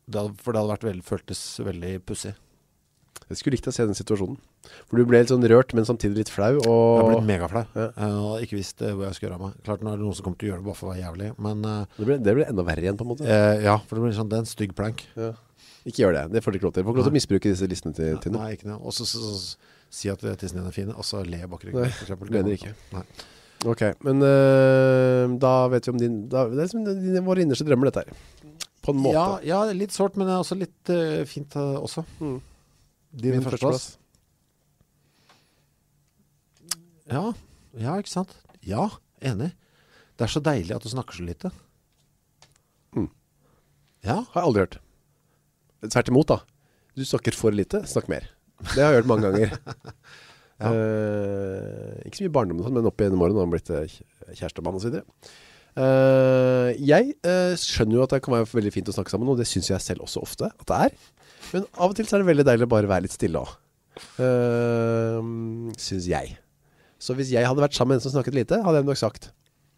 Det hadde, for det hadde vært veldig, føltes veldig pussig. Jeg skulle likt å se den situasjonen. For du ble litt sånn rørt, men samtidig litt flau. Og... Jeg ble megaflau. Ja. Jeg hadde ikke visst uh, hvor jeg skulle gjøre av meg. Klart nå er det noen som kommer til å gjøre det bare for å være jævlig. Men uh, det, ble, det ble enda verre igjen på en måte. uh, ja, for det blir sånn, det er en stygg plank. Ja. Ikke gjør det. Det får du ikke lov til. Du får ikke lov til å misbruke disse listene til, til noe. Nei, ikke noe. Og så, så, så, så si at tissen din er fine, og så le bak ryggen. Nei, for eksempel. det mener ikke. Nei. Ok, men uh, da vet vi om din... Da, det er som dine, våre innerste drømmer dette her. På en måte. Ja, ja, litt sårt, men det er også litt uh, fint uh, også. Mm. Din førsteplass. Ja, ja, ikke sant? Ja, enig. Det er så deilig at du snakker så lite. Mm. Ja. Har jeg aldri hørt. Tvert imot da. Du snakker for lite, snakk mer. Det har jeg hørt mange ganger. ja. uh, ikke så mye barndom, men opp igjen i morgen har han blitt kjærestemann og så videre. Uh, jeg uh, skjønner jo at det kan være veldig fint å snakke sammen, og det synes jeg selv også ofte at det er. Men av og til så er det veldig deilig å bare være litt stille også. Uh, synes jeg. Så hvis jeg hadde vært sammen med en som snakket lite, hadde jeg nok sagt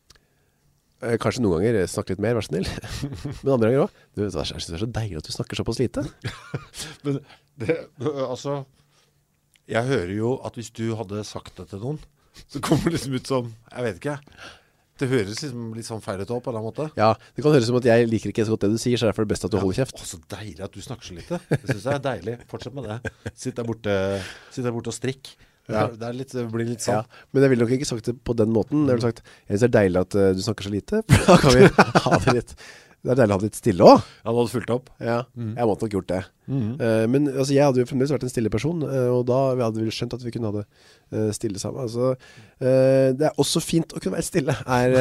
uh, kanskje noen ganger snakk litt mer, vær så snill. Men andre ganger også. Du, jeg synes det er så deilig at du snakker såpass lite. Men det, altså jeg hører jo at hvis du hadde sagt det til noen, så kommer det liksom ut som, jeg vet ikke, det høres liksom litt sånn feil ut på en eller annen måte. Ja, det kan høres som at jeg liker ikke så godt det du sier, så er det for det beste at du ja, holder kjeft. Å, så deilig at du snakker så lite. Det synes jeg er deilig. Fortsett med det. Sitt der borte, sitt der borte og strikk. Ja. Det, er litt, det blir litt sånn. Ja, men jeg ville nok ikke sagt det på den måten. Jeg ville sagt, jeg synes det er deilig at uh, du snakker så lite. Da kan vi ha det litt... Det er deilig å ha det litt stille også. Ja, du hadde fulgt opp. Ja, mm. jeg måtte nok gjort det. Mm. Uh, men altså, jeg hadde jo fremdeles vært en stille person, uh, og da hadde vi skjønt at vi kunne ha det uh, stille sammen. Altså, uh, det er også fint å kunne være stille. Er,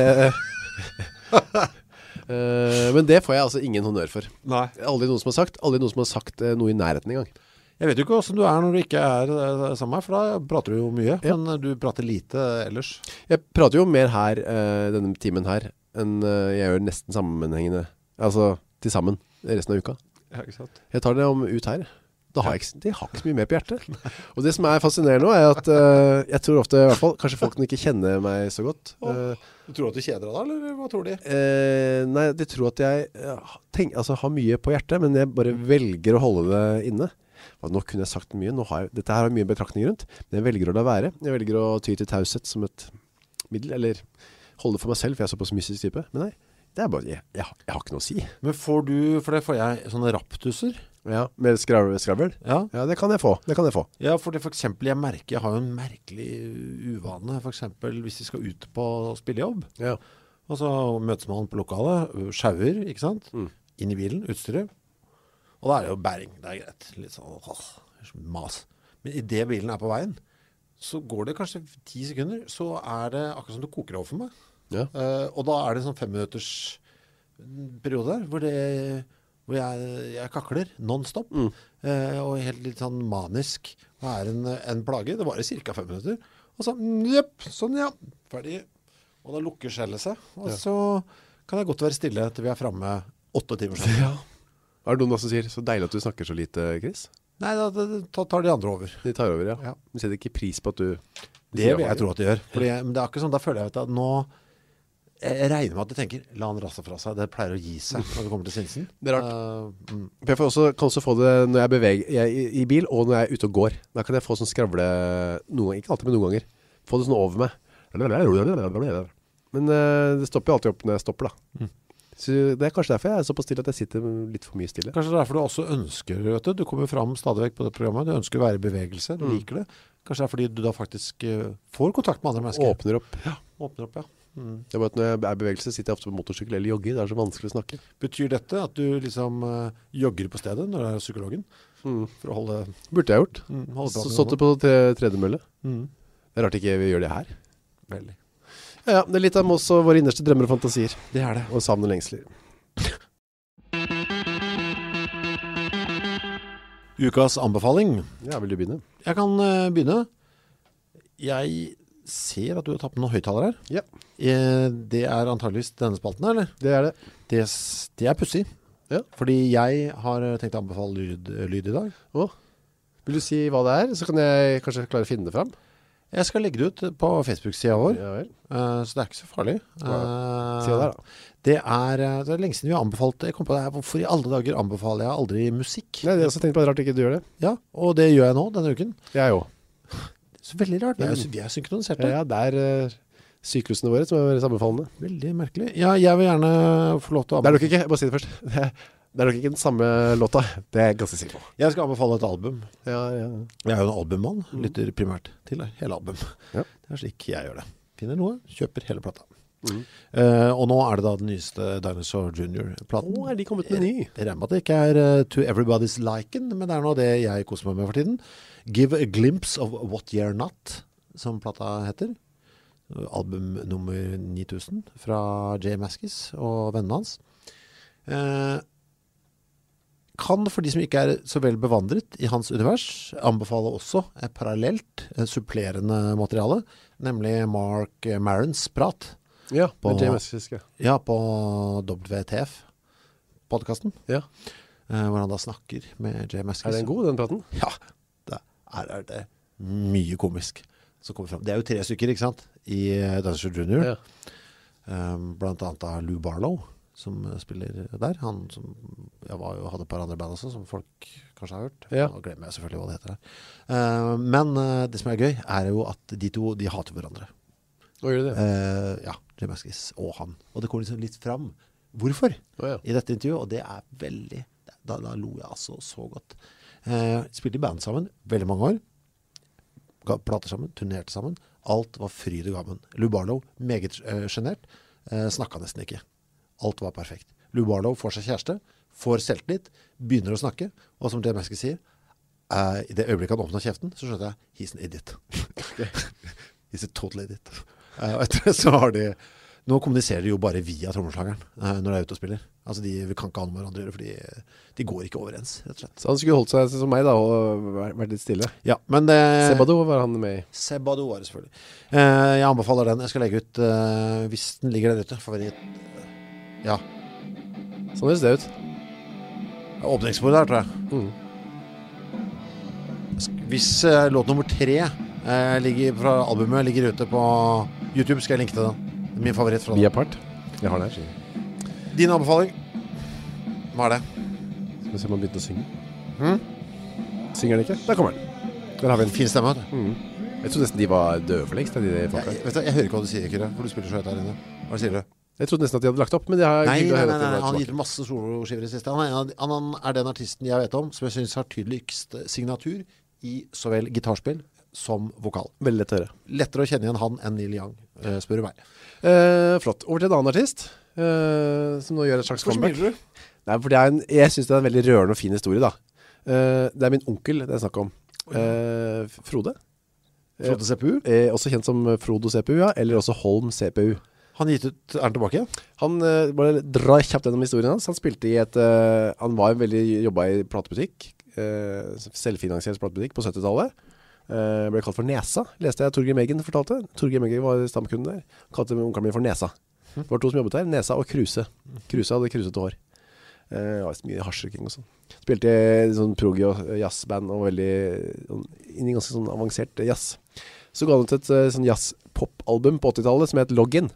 uh, uh, men det får jeg altså ingen honnør for. Nei. Aldri noen som har sagt, aldri noen som har sagt uh, noe i nærheten engang. Jeg vet jo ikke hvordan du er når du ikke er uh, sammen her, for da prater du jo mye, ja. men uh, du prater lite ellers. Jeg prater jo mer her, uh, denne timen her, enn uh, jeg gjør nesten sammenhengende. Altså, til sammen, resten av uka. Ja, ikke sant? Jeg tar det om ut her. Da har jeg ikke, det har ikke så mye mer på hjertet. Og det som er fascinerende nå er at uh, jeg tror ofte, i hvert fall, kanskje folk ikke kjenner meg så godt. Uh, du tror at du kjeder deg da, eller hva tror de? Uh, nei, de tror at jeg uh, tenk, altså, har mye på hjertet, men jeg bare velger å holde det inne. Og nå kunne jeg sagt mye, nå har jeg, dette her har mye betraktning rundt, men jeg velger å la være. Jeg velger å ty til taushet som et middel, eller holde det for meg selv, for jeg er såpass mystisk type. Men nei, det er bare, jeg, jeg, jeg har ikke noe å si. Men får du, for det får jeg sånne raptusser. Ja, med skravl, skravl? Ja. Ja, det kan jeg få, det kan jeg få. Ja, for det for eksempel, jeg merker, jeg har jo en merkelig uvane, for eksempel hvis vi skal ut på spillejobb. Ja. Og så møtes man på lokalet, sjauer, ikke sant? Mm. Inn i bilen, utstyret. Og da er det jo bæring, det er greit. Litt sånn, åh, mas. Men i det bilen er på veien, så går det kanskje ti sekunder, så er det akkurat som det koker over for meg. Ja. Uh, og da er det en sånn fem minutters periode der, hvor, det, hvor jeg, jeg kakler non-stop, mm. uh, og helt litt sånn manisk, og er en, en plage. Det varer cirka fem minutter. Og så, jøp, sånn ja, ferdig. Og da lukker skjellet seg. Og ja. Så kan jeg godt være stille til vi er fremme åtte timer siden. Ja. Er det noen som sier, så deilig at du snakker så lite, Chris? Nei, da, da tar de andre over. De tar over, ja. ja. Du setter ikke pris på at du... Det vil jeg tro at de gjør. Fordi, men det er ikke sånn, da føler jeg at nå... Jeg regner med at de tenker, la han rasse fra seg. Det pleier å gi seg når det kommer til sinsen. Det er rart. Uh, mm. Jeg får også, kan også få det når jeg beveger jeg, i, i bil, og når jeg er ute og går. Da kan jeg få sånn skravle, noen ganger, ikke alltid, men noen ganger. Få det sånn over meg. Men uh, det stopper jo alltid opp når jeg stopper, da. Mm. Så det er kanskje derfor jeg er så på stille at jeg sitter litt for mye stille. Kanskje derfor du også ønsker, vet du, du kommer fram stadig vekk på det programmet, du ønsker å være i bevegelse, du mm. liker det. Kanskje det er fordi du da faktisk uh, får kontakt med andre mennesker. Åpner opp. Ja, åpner opp, ja. Mm. Det er bare at når jeg er i bevegelse, sitter jeg ofte på motorsykkel eller jogger, det er så vanskelig å snakke. Betyr dette at du liksom uh, jogger på stedet når du er psykologen? Mm. For å holde... Burde jeg gjort. Mm, så stått det på tredemølle. Mm. Det er rart ikke vi gjør det her. Veldig. Ja, det er litt av oss og våre innerste drømmer og fantasier. Det er det. Og savn og lengsler. Ukas anbefaling. Ja, vil du begynne? Jeg kan uh, begynne. Jeg ser at du har tatt med noen høyttaler her. Ja. Eh, det er antageligvis denne spalten, eller? Det er det. Det, det er pussig. Ja. Fordi jeg har tenkt å anbefale lyd, lyd i dag. Å, vil du si hva det er? Så kan jeg kanskje klare å finne det frem. Jeg skal legge det ut på Facebook-siden vår, Ja vel. uh, så det er ikke så farlig. Uh, Si det der, da. Det er, det er lenge siden vi har anbefalt, jeg kom på det her, hvorfor i alle dager anbefaler jeg aldri musikk? Nei, det er også tenkt på at rart ikke du gjør det. Ja, og det gjør jeg nå denne uken. Jeg jo. Så veldig rart, vi er, vi er synkroniserte. Ja, det er uh, syklusene våre som er veldig sammenfallende. Veldig merkelig. Ja, jeg vil gjerne få lov til å Det er anbefale. nok ikke, bare si det først. Det er, det er nok ikke den samme låta. Det er jeg ganske sikker på. Jeg skal anbefale et album. Ja, ja. Jeg er jo en albummann, lytter primært til det, hele album. Ja. Det er slik jeg gjør det. Finner noe, kjøper hele plata. Mm. Uh, og nå er det da den nyeste Dinosaur Junior-platen. Å, er de kommet med ny? Jeg regner med at det ikke er uh, To Everybody's Liken, men det er nå det jeg koser meg med for tiden. Give a Glimpse of What You're Not, som plata heter. Album nummer ni tusen fra Jay Maskis og vennene hans. Uh, kan for de som ikke er så vel bevandret i hans univers anbefale også et parallelt, et supplerende materiale, nemlig Mark Marons prat. Ja, På- med James Fiske. Ja, på W T F-podcasten, Ja. eh, hvor han da snakker med Jay Maskis. Er den god, den praten? Ja, det er, er det mye komisk som kommer frem. Det er jo tre stykker, ikke sant, i uh, Dinosaur Junior. Ja. Um, blant annet da Lou Barlow, som uh, spiller der. Han som jeg var jo, hadde et par andre band også, som folk kanskje har hørt. Ja. Nå glemmer jeg selvfølgelig hva det heter her. Uh, men uh, det som er gøy, er jo at de to, de hater hverandre. Nå gjør det det. Uh, ja, Jay Maskis og han. Og det kommer liksom litt fram. Hvorfor? Å, ja. I dette intervjuet, og det er veldig, da, da lo jeg altså så godt. Uh, spilte i band sammen veldig mange år. Ga plater sammen, turnerte sammen. Alt var fryd og gammen. Lou Barlow, meget uh, genert, uh, snakket nesten ikke. Alt var perfekt. Lou Barlow får seg kjæreste, får selvtillit, begynner å snakke, og som Jay Maskis sier, uh, i det øyeblikket han åpner kjeften, så skjønner jeg, he's an idiot. He's a total idiot. Uh, og etter det så har de, nå kommuniserer de jo bare via trommeslageren uh, når de er ute og spiller. Altså de vi kan ikke ha noe med hverandre å gjøre, fordi de går ikke overens, rett og slett. Så han skulle holdt seg som meg da, og væ- vært litt stille. Ja, men det... Sebado var han med i. Sebado var det selvfølgelig. Uh, jeg anbefaler den. Jeg skal legge ut, uh, hvis den ligger der ute, favoritt. Ja, Sånn høres det ut. åpningsbordet der, tror jeg. Mm. Sk- Hvis uh, låt nummer tre uh, ligger fra albumet, ligger ute på YouTube, skal jeg linke til den. Min favoritt fra Via den. part. Jeg har den her. Din anbefaling? Hva er det? Skal vi se om han begynte å synge. Hmm? Synger han ikke? Der kommer han. Der har vi en fin. Fin stemme, vet du. Mm. Jeg trodde nesten de var døde for lengst, de Jeg, folka. jeg, vet du, jeg hører ikke hva du sier, Kyrre, for du spiller så høyt der inne. Hva sier du? Jeg trodde nesten at de hadde lagt opp, men det har Nei, hyggelig å nei, høre nei, at de nei, var han har tilbake. gitt masse soloskiver i det siste. Han er, en av de- han, han er den artisten jeg vet om som jeg synes har tydeligst signatur i så vel gitarspill som vokal. Veldig lett å høre. Lettere å kjenne igjen han enn Neil Young, eh, spør du meg. Eh, flott. Over til en annen artist, eh, som nå gjør et slags comeback. Nei, for det er en, jeg synes det er en veldig rørende og fin historie da. Eh, det er min onkel det er snakk om. Eh, Frode. Frode C P U. Eh, også kjent som Frodo C P U, ja, eller også Holm C P U. Han gitt ut, er han tilbake? Han eh, bare drar kjapt gjennom historien hans. Han spilte i et, eh, han var jo veldig jobbet i platebutikk, eh, selvfinansiert platebutikk på syttitallet. Eh, ble kalt for Nesa, leste jeg Torgeir Meggen fortalte. Torgeir Meggen var stamkunden der. Kalte onkelen min for Nesa. Det var to som jobbet der, Nesa og Kruse. Kruse hadde krusete hår. Eh, det var mye hasjrøking og sånn. Spilte i sånn proggy og jazzband og veldig sånn, inn i ganske sånn avansert jazz. Så ga han ut et eh, sånn jazz-pop-album på åttitallet som het Login.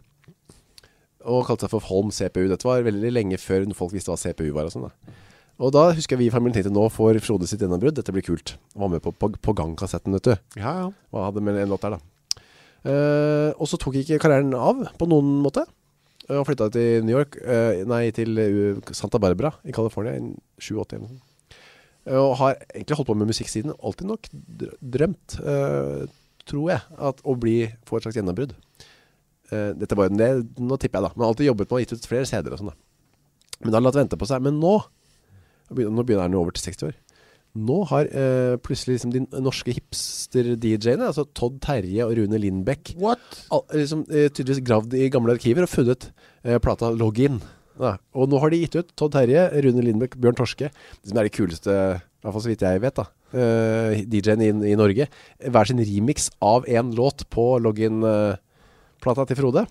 Og kalte seg for Holm C P U. Dette var veldig lenge før folk visste hva C P U var og sånn da. Og da husker jeg vi i familien tenkte nå får Frode sitt gjennombrudd. Dette blir kult. Han var med på, på, på gangkassetten, vet du. Ja, ja. Og hadde med en låt der da. Eh, og så tok ikke karrieren av på noen måte. Eh, Han flyttet til New York, eh, nei, til uh, Santa Barbara i California i sjuogåtti eller noe. Eh, Og har egentlig holdt på med musikksiden, alltid nok dr- drømt, eh, tror jeg, at å bli, få et slags gjennombrudd. Eh, Dette var jo det, nå tipper jeg da, men har alltid jobbet med å gitt ut flere C D-er og sånn da. Men da har han latt vente på seg, men nå, nå begynner han jo over til seksti år. Nå har eh, plutselig liksom de norske hipster-D J-ene, altså Todd Terje og Rune Lindbekk, What? al- liksom, eh, tydeligvis gravd i gamle arkiver og funnet eh, plata Login. Ja. Og nå har de gitt ut Todd Terje, Rune Lindbekk, Bjørn Torske, som er de kuleste, i hvert fall så vidt jeg vet da, eh, D J-ene i, i Norge, hver sin remix av en låt på Login-plata til Frode.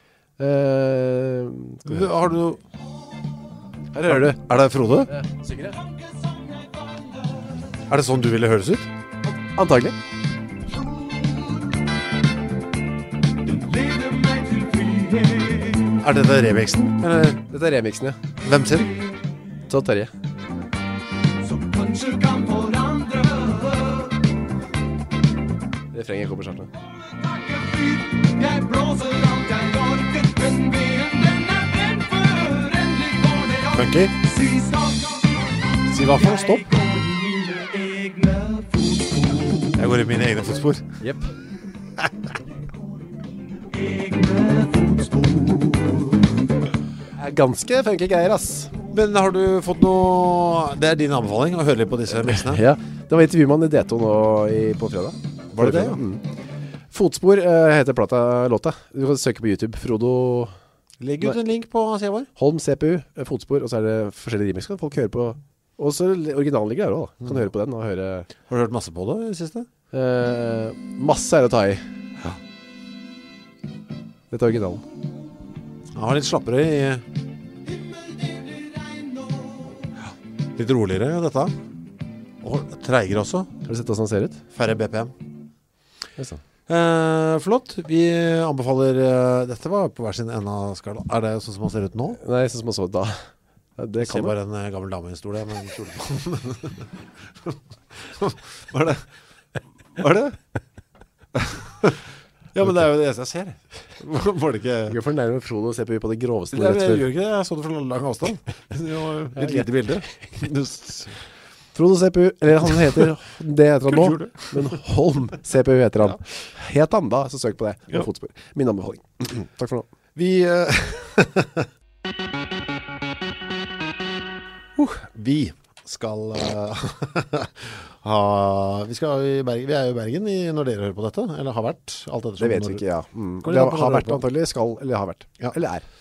Eh, Har du... her hører du. Er det Frode? Synger det? Er det sånn du ville høres ut? Antagelig. Er dette remixen? Eller Dette er remixen, ja. hvem sin? Så Terje. Refrenget kommer snart nå. Funky? Si hva for noe, stopp. Jeg går i mine egne fotspor. Jepp. Ganske funky greier, ass. Men har du fått noe... Det er din anbefaling å høre litt på disse mixene? Ja, det var intervjuet med D to nå i, på fredag. Var det det? Ja. Mm. Fotspor uh, heter plata låta. Du kan søke på YouTube. Frodo... Legg ut en link på siden vår. Holm C P U, Fotspor, og så er det forskjellige remix. Kan folk høre på... Og så originalen ligger der også da. Kan du høre på den og høre... Har du hørt masse på det i det siste? Uh, masse er å ta i. Ja. Dette er originalen. Jeg har litt slappere i... Litt roligere, dette. Og treigere også. Har du sett hvordan den ser ut? Færre B P M. Det er sånn. Eh, flott. Vi anbefaler... Eh, dette var på hver sin ende av skala. Er det sånn som man ser ut nå? Nei, sånn som man så ut da. Ja, det Jeg ser kan bare en eh, gammel dame i en stol med en kjole på. Hva er det? Hva er det? Ja, men det er jo det eneste jeg ser. Var det ikke... Du er for nærmere Frodo og se på det groveste. Det, jeg gjør ikke det. Jeg så det fra lang avstand. Det var litt lite bilde. Frodo C P U, eller han heter, det heter han nå, men Holm C P U heter han. Het han da, så søk på det. Ja. Fotspor. Min anbefaling. Takk for nå. Vi... Uh, uh, vi skal uh, ha... Vi skal i Bergen. Vi er jo i Bergen i, når dere hører på dette, eller har vært. Alt etter Det vet vi ikke, ja. Mm. Kan vi Det ha på har når vært dere antagelig, skal, eller har vært. Ja. Eller er.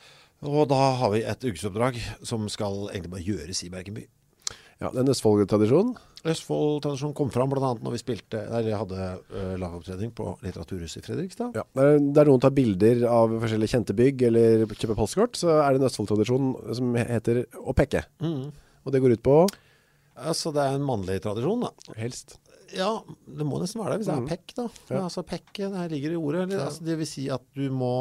Og da har vi et ukesoppdrag som skal egentlig bare gjøres i Bergenby. Ja, det er en Østfold-tradisjon. Østfold-tradisjon kom fram blant annet når vi spilte, der jeg hadde uh, lagopptredning på Litteraturhuset i Fredrikstad. Ja, der, der noen tar bilder av forskjellige kjente bygg, eller kjøper postkort, så er det en Østfold-tradisjon som heter å pekke. Mm. Og det går ut på... Altså, det er en mannlig tradisjon, da. Helst. Ja, det må nesten være det, hvis det er Mm. pekk, da. Ja. Ja, altså, pekke, det her ligger i ordet. Eller, altså, det vil si at du må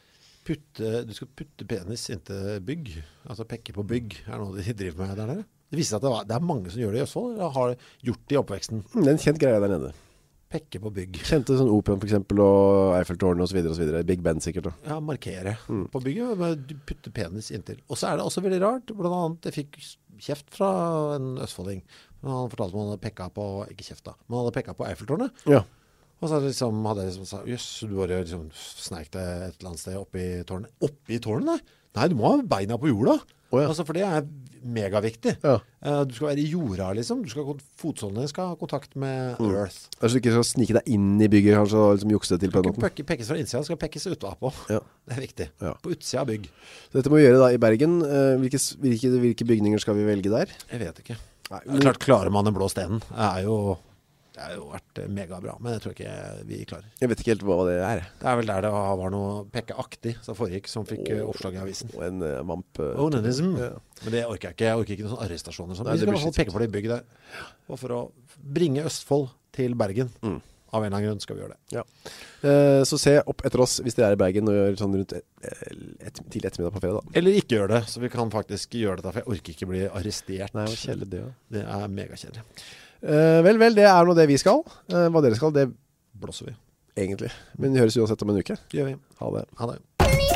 putte, du skal putte penis inntil bygg. Altså, pekke på bygg er noe de driver med der nede. Det viser seg at det, var, det er mange som gjør det i Østfold, eller har gjort det i oppveksten. Mm, det er en kjent greie der nede. Pekke på bygg. Kjente sånn Operen for eksempel, og Eiffeltårnet og så videre og så videre. Big Ben sikkert da. Ja, markere Mm. på bygget, med du putte penis inntil. Og så er det også veldig rart, blant annet, jeg fikk kjeft fra en østfolding. Han fortalte om han hadde pekka på, ikke kjeft da, men han hadde pekka på Eiffeltårnet. Ja. Og så liksom, hadde jeg liksom sagt, jøss, du bare liksom sneik deg et eller annet sted oppe i tårnet. Oppe i tårnet, nei? Nei, du må ha beina på jorda. Å, ja. Altså, for det er megaviktig. Ja. Eh, du skal være i jorda, liksom. Du skal, fotsålene skal ha kontakt med Mm. earth. Altså du ikke skal snike deg inn i bygget, kanskje, og liksom jukse det til på den Ikke måten. pekke, pekkes fra innsida, det skal pekkes utapå. Ja. Det er viktig. Ja. På utsida av bygg. Så dette må vi gjøre da i Bergen. Eh, Hvilke, hvilke, hvilke bygninger skal vi velge der? Jeg vet ikke. Nei, Det er klart, klarer man den blå stenen. Det er jo, det er jo vært megabra, men jeg tror ikke vi klarer. Jeg vet ikke helt hva det er. Det er vel der det var noe pekkeaktig som foregikk, som fikk eh, oppslag i avisen. Og en uh, vamp. Uh, Onanism. Ja. Men det orker jeg ikke. Jeg orker ikke noen sånne arrestasjoner. Sånn. Nei, Vi det skal i blir hvert fall peke på det i bygget der. Og for å bringe Østfold til Bergen. Mm. Av en eller annen grunn skal vi gjøre det. Ja. Eh, så se opp etter oss hvis dere er i Bergen og gjør sånn rundt et, et, til ettermiddag på fredag. Eller ikke gjøre det, så vi kan faktisk gjøre dette, for jeg orker ikke bli arrestert. Nei, det var kjedelig det, ja. Det er megakjedelig. Eh, vel, vel, det er nå det vi skal. Eh, hva dere skal, det Blåser vi. egentlig. Men vi høres uansett om en uke. Det gjør vi. Ha det. Ha det.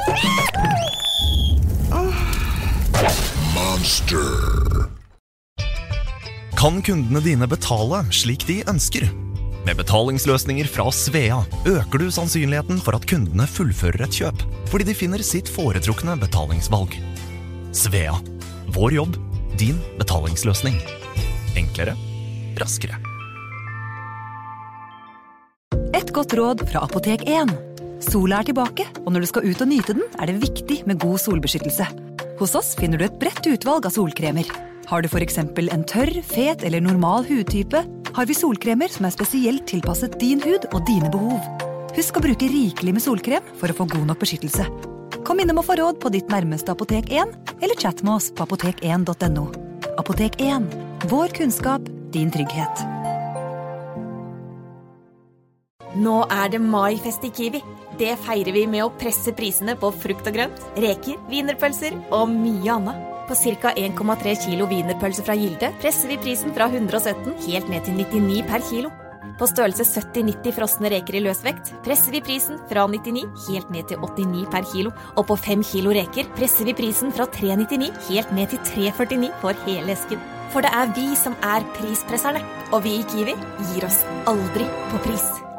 Kan kundene dine betale slik de ønsker? Med betalingsløsninger fra Svea øker du sannsynligheten for at kundene fullfører et kjøp, fordi de finner sitt foretrukne betalingsvalg. Svea. Vår jobb, din betalingsløsning. Enklere, raskere. Et godt råd fra Apotek én. Sola er tilbake, og når du skal ut og nyte den, er det viktig med god solbeskyttelse. Hos oss finner du et bredt utvalg av solkremer. Har du for eksempel en tørr, fet eller normal hudtype, har vi solkremer som er spesielt tilpasset din hud og dine behov. Husk å bruke rikelig med solkrem for å få god nok beskyttelse. Kom innom og få råd på ditt nærmeste Apotek én, eller chat med oss på apotek én punktum no. Apotek én. Vår kunnskap, din trygghet. Nå er det maifest i Kiwi. Det feirer vi med å presse prisene på frukt og grønt, reker, wienerpølser og mye annet. På ca. en komma tre kilo wienerpølser fra Gilde presser vi prisen fra hundre og sytten helt ned til nittini per kilo. På størrelse sytti nitti frosne reker i løsvekt presser vi prisen fra nittini helt ned til åttini per kilo. Og på fem kilo reker presser vi prisen fra tre nittini helt ned til tre førtini for hele esken. For det er vi som er prispresserne, og vi i Kiwi gir oss aldri på pris.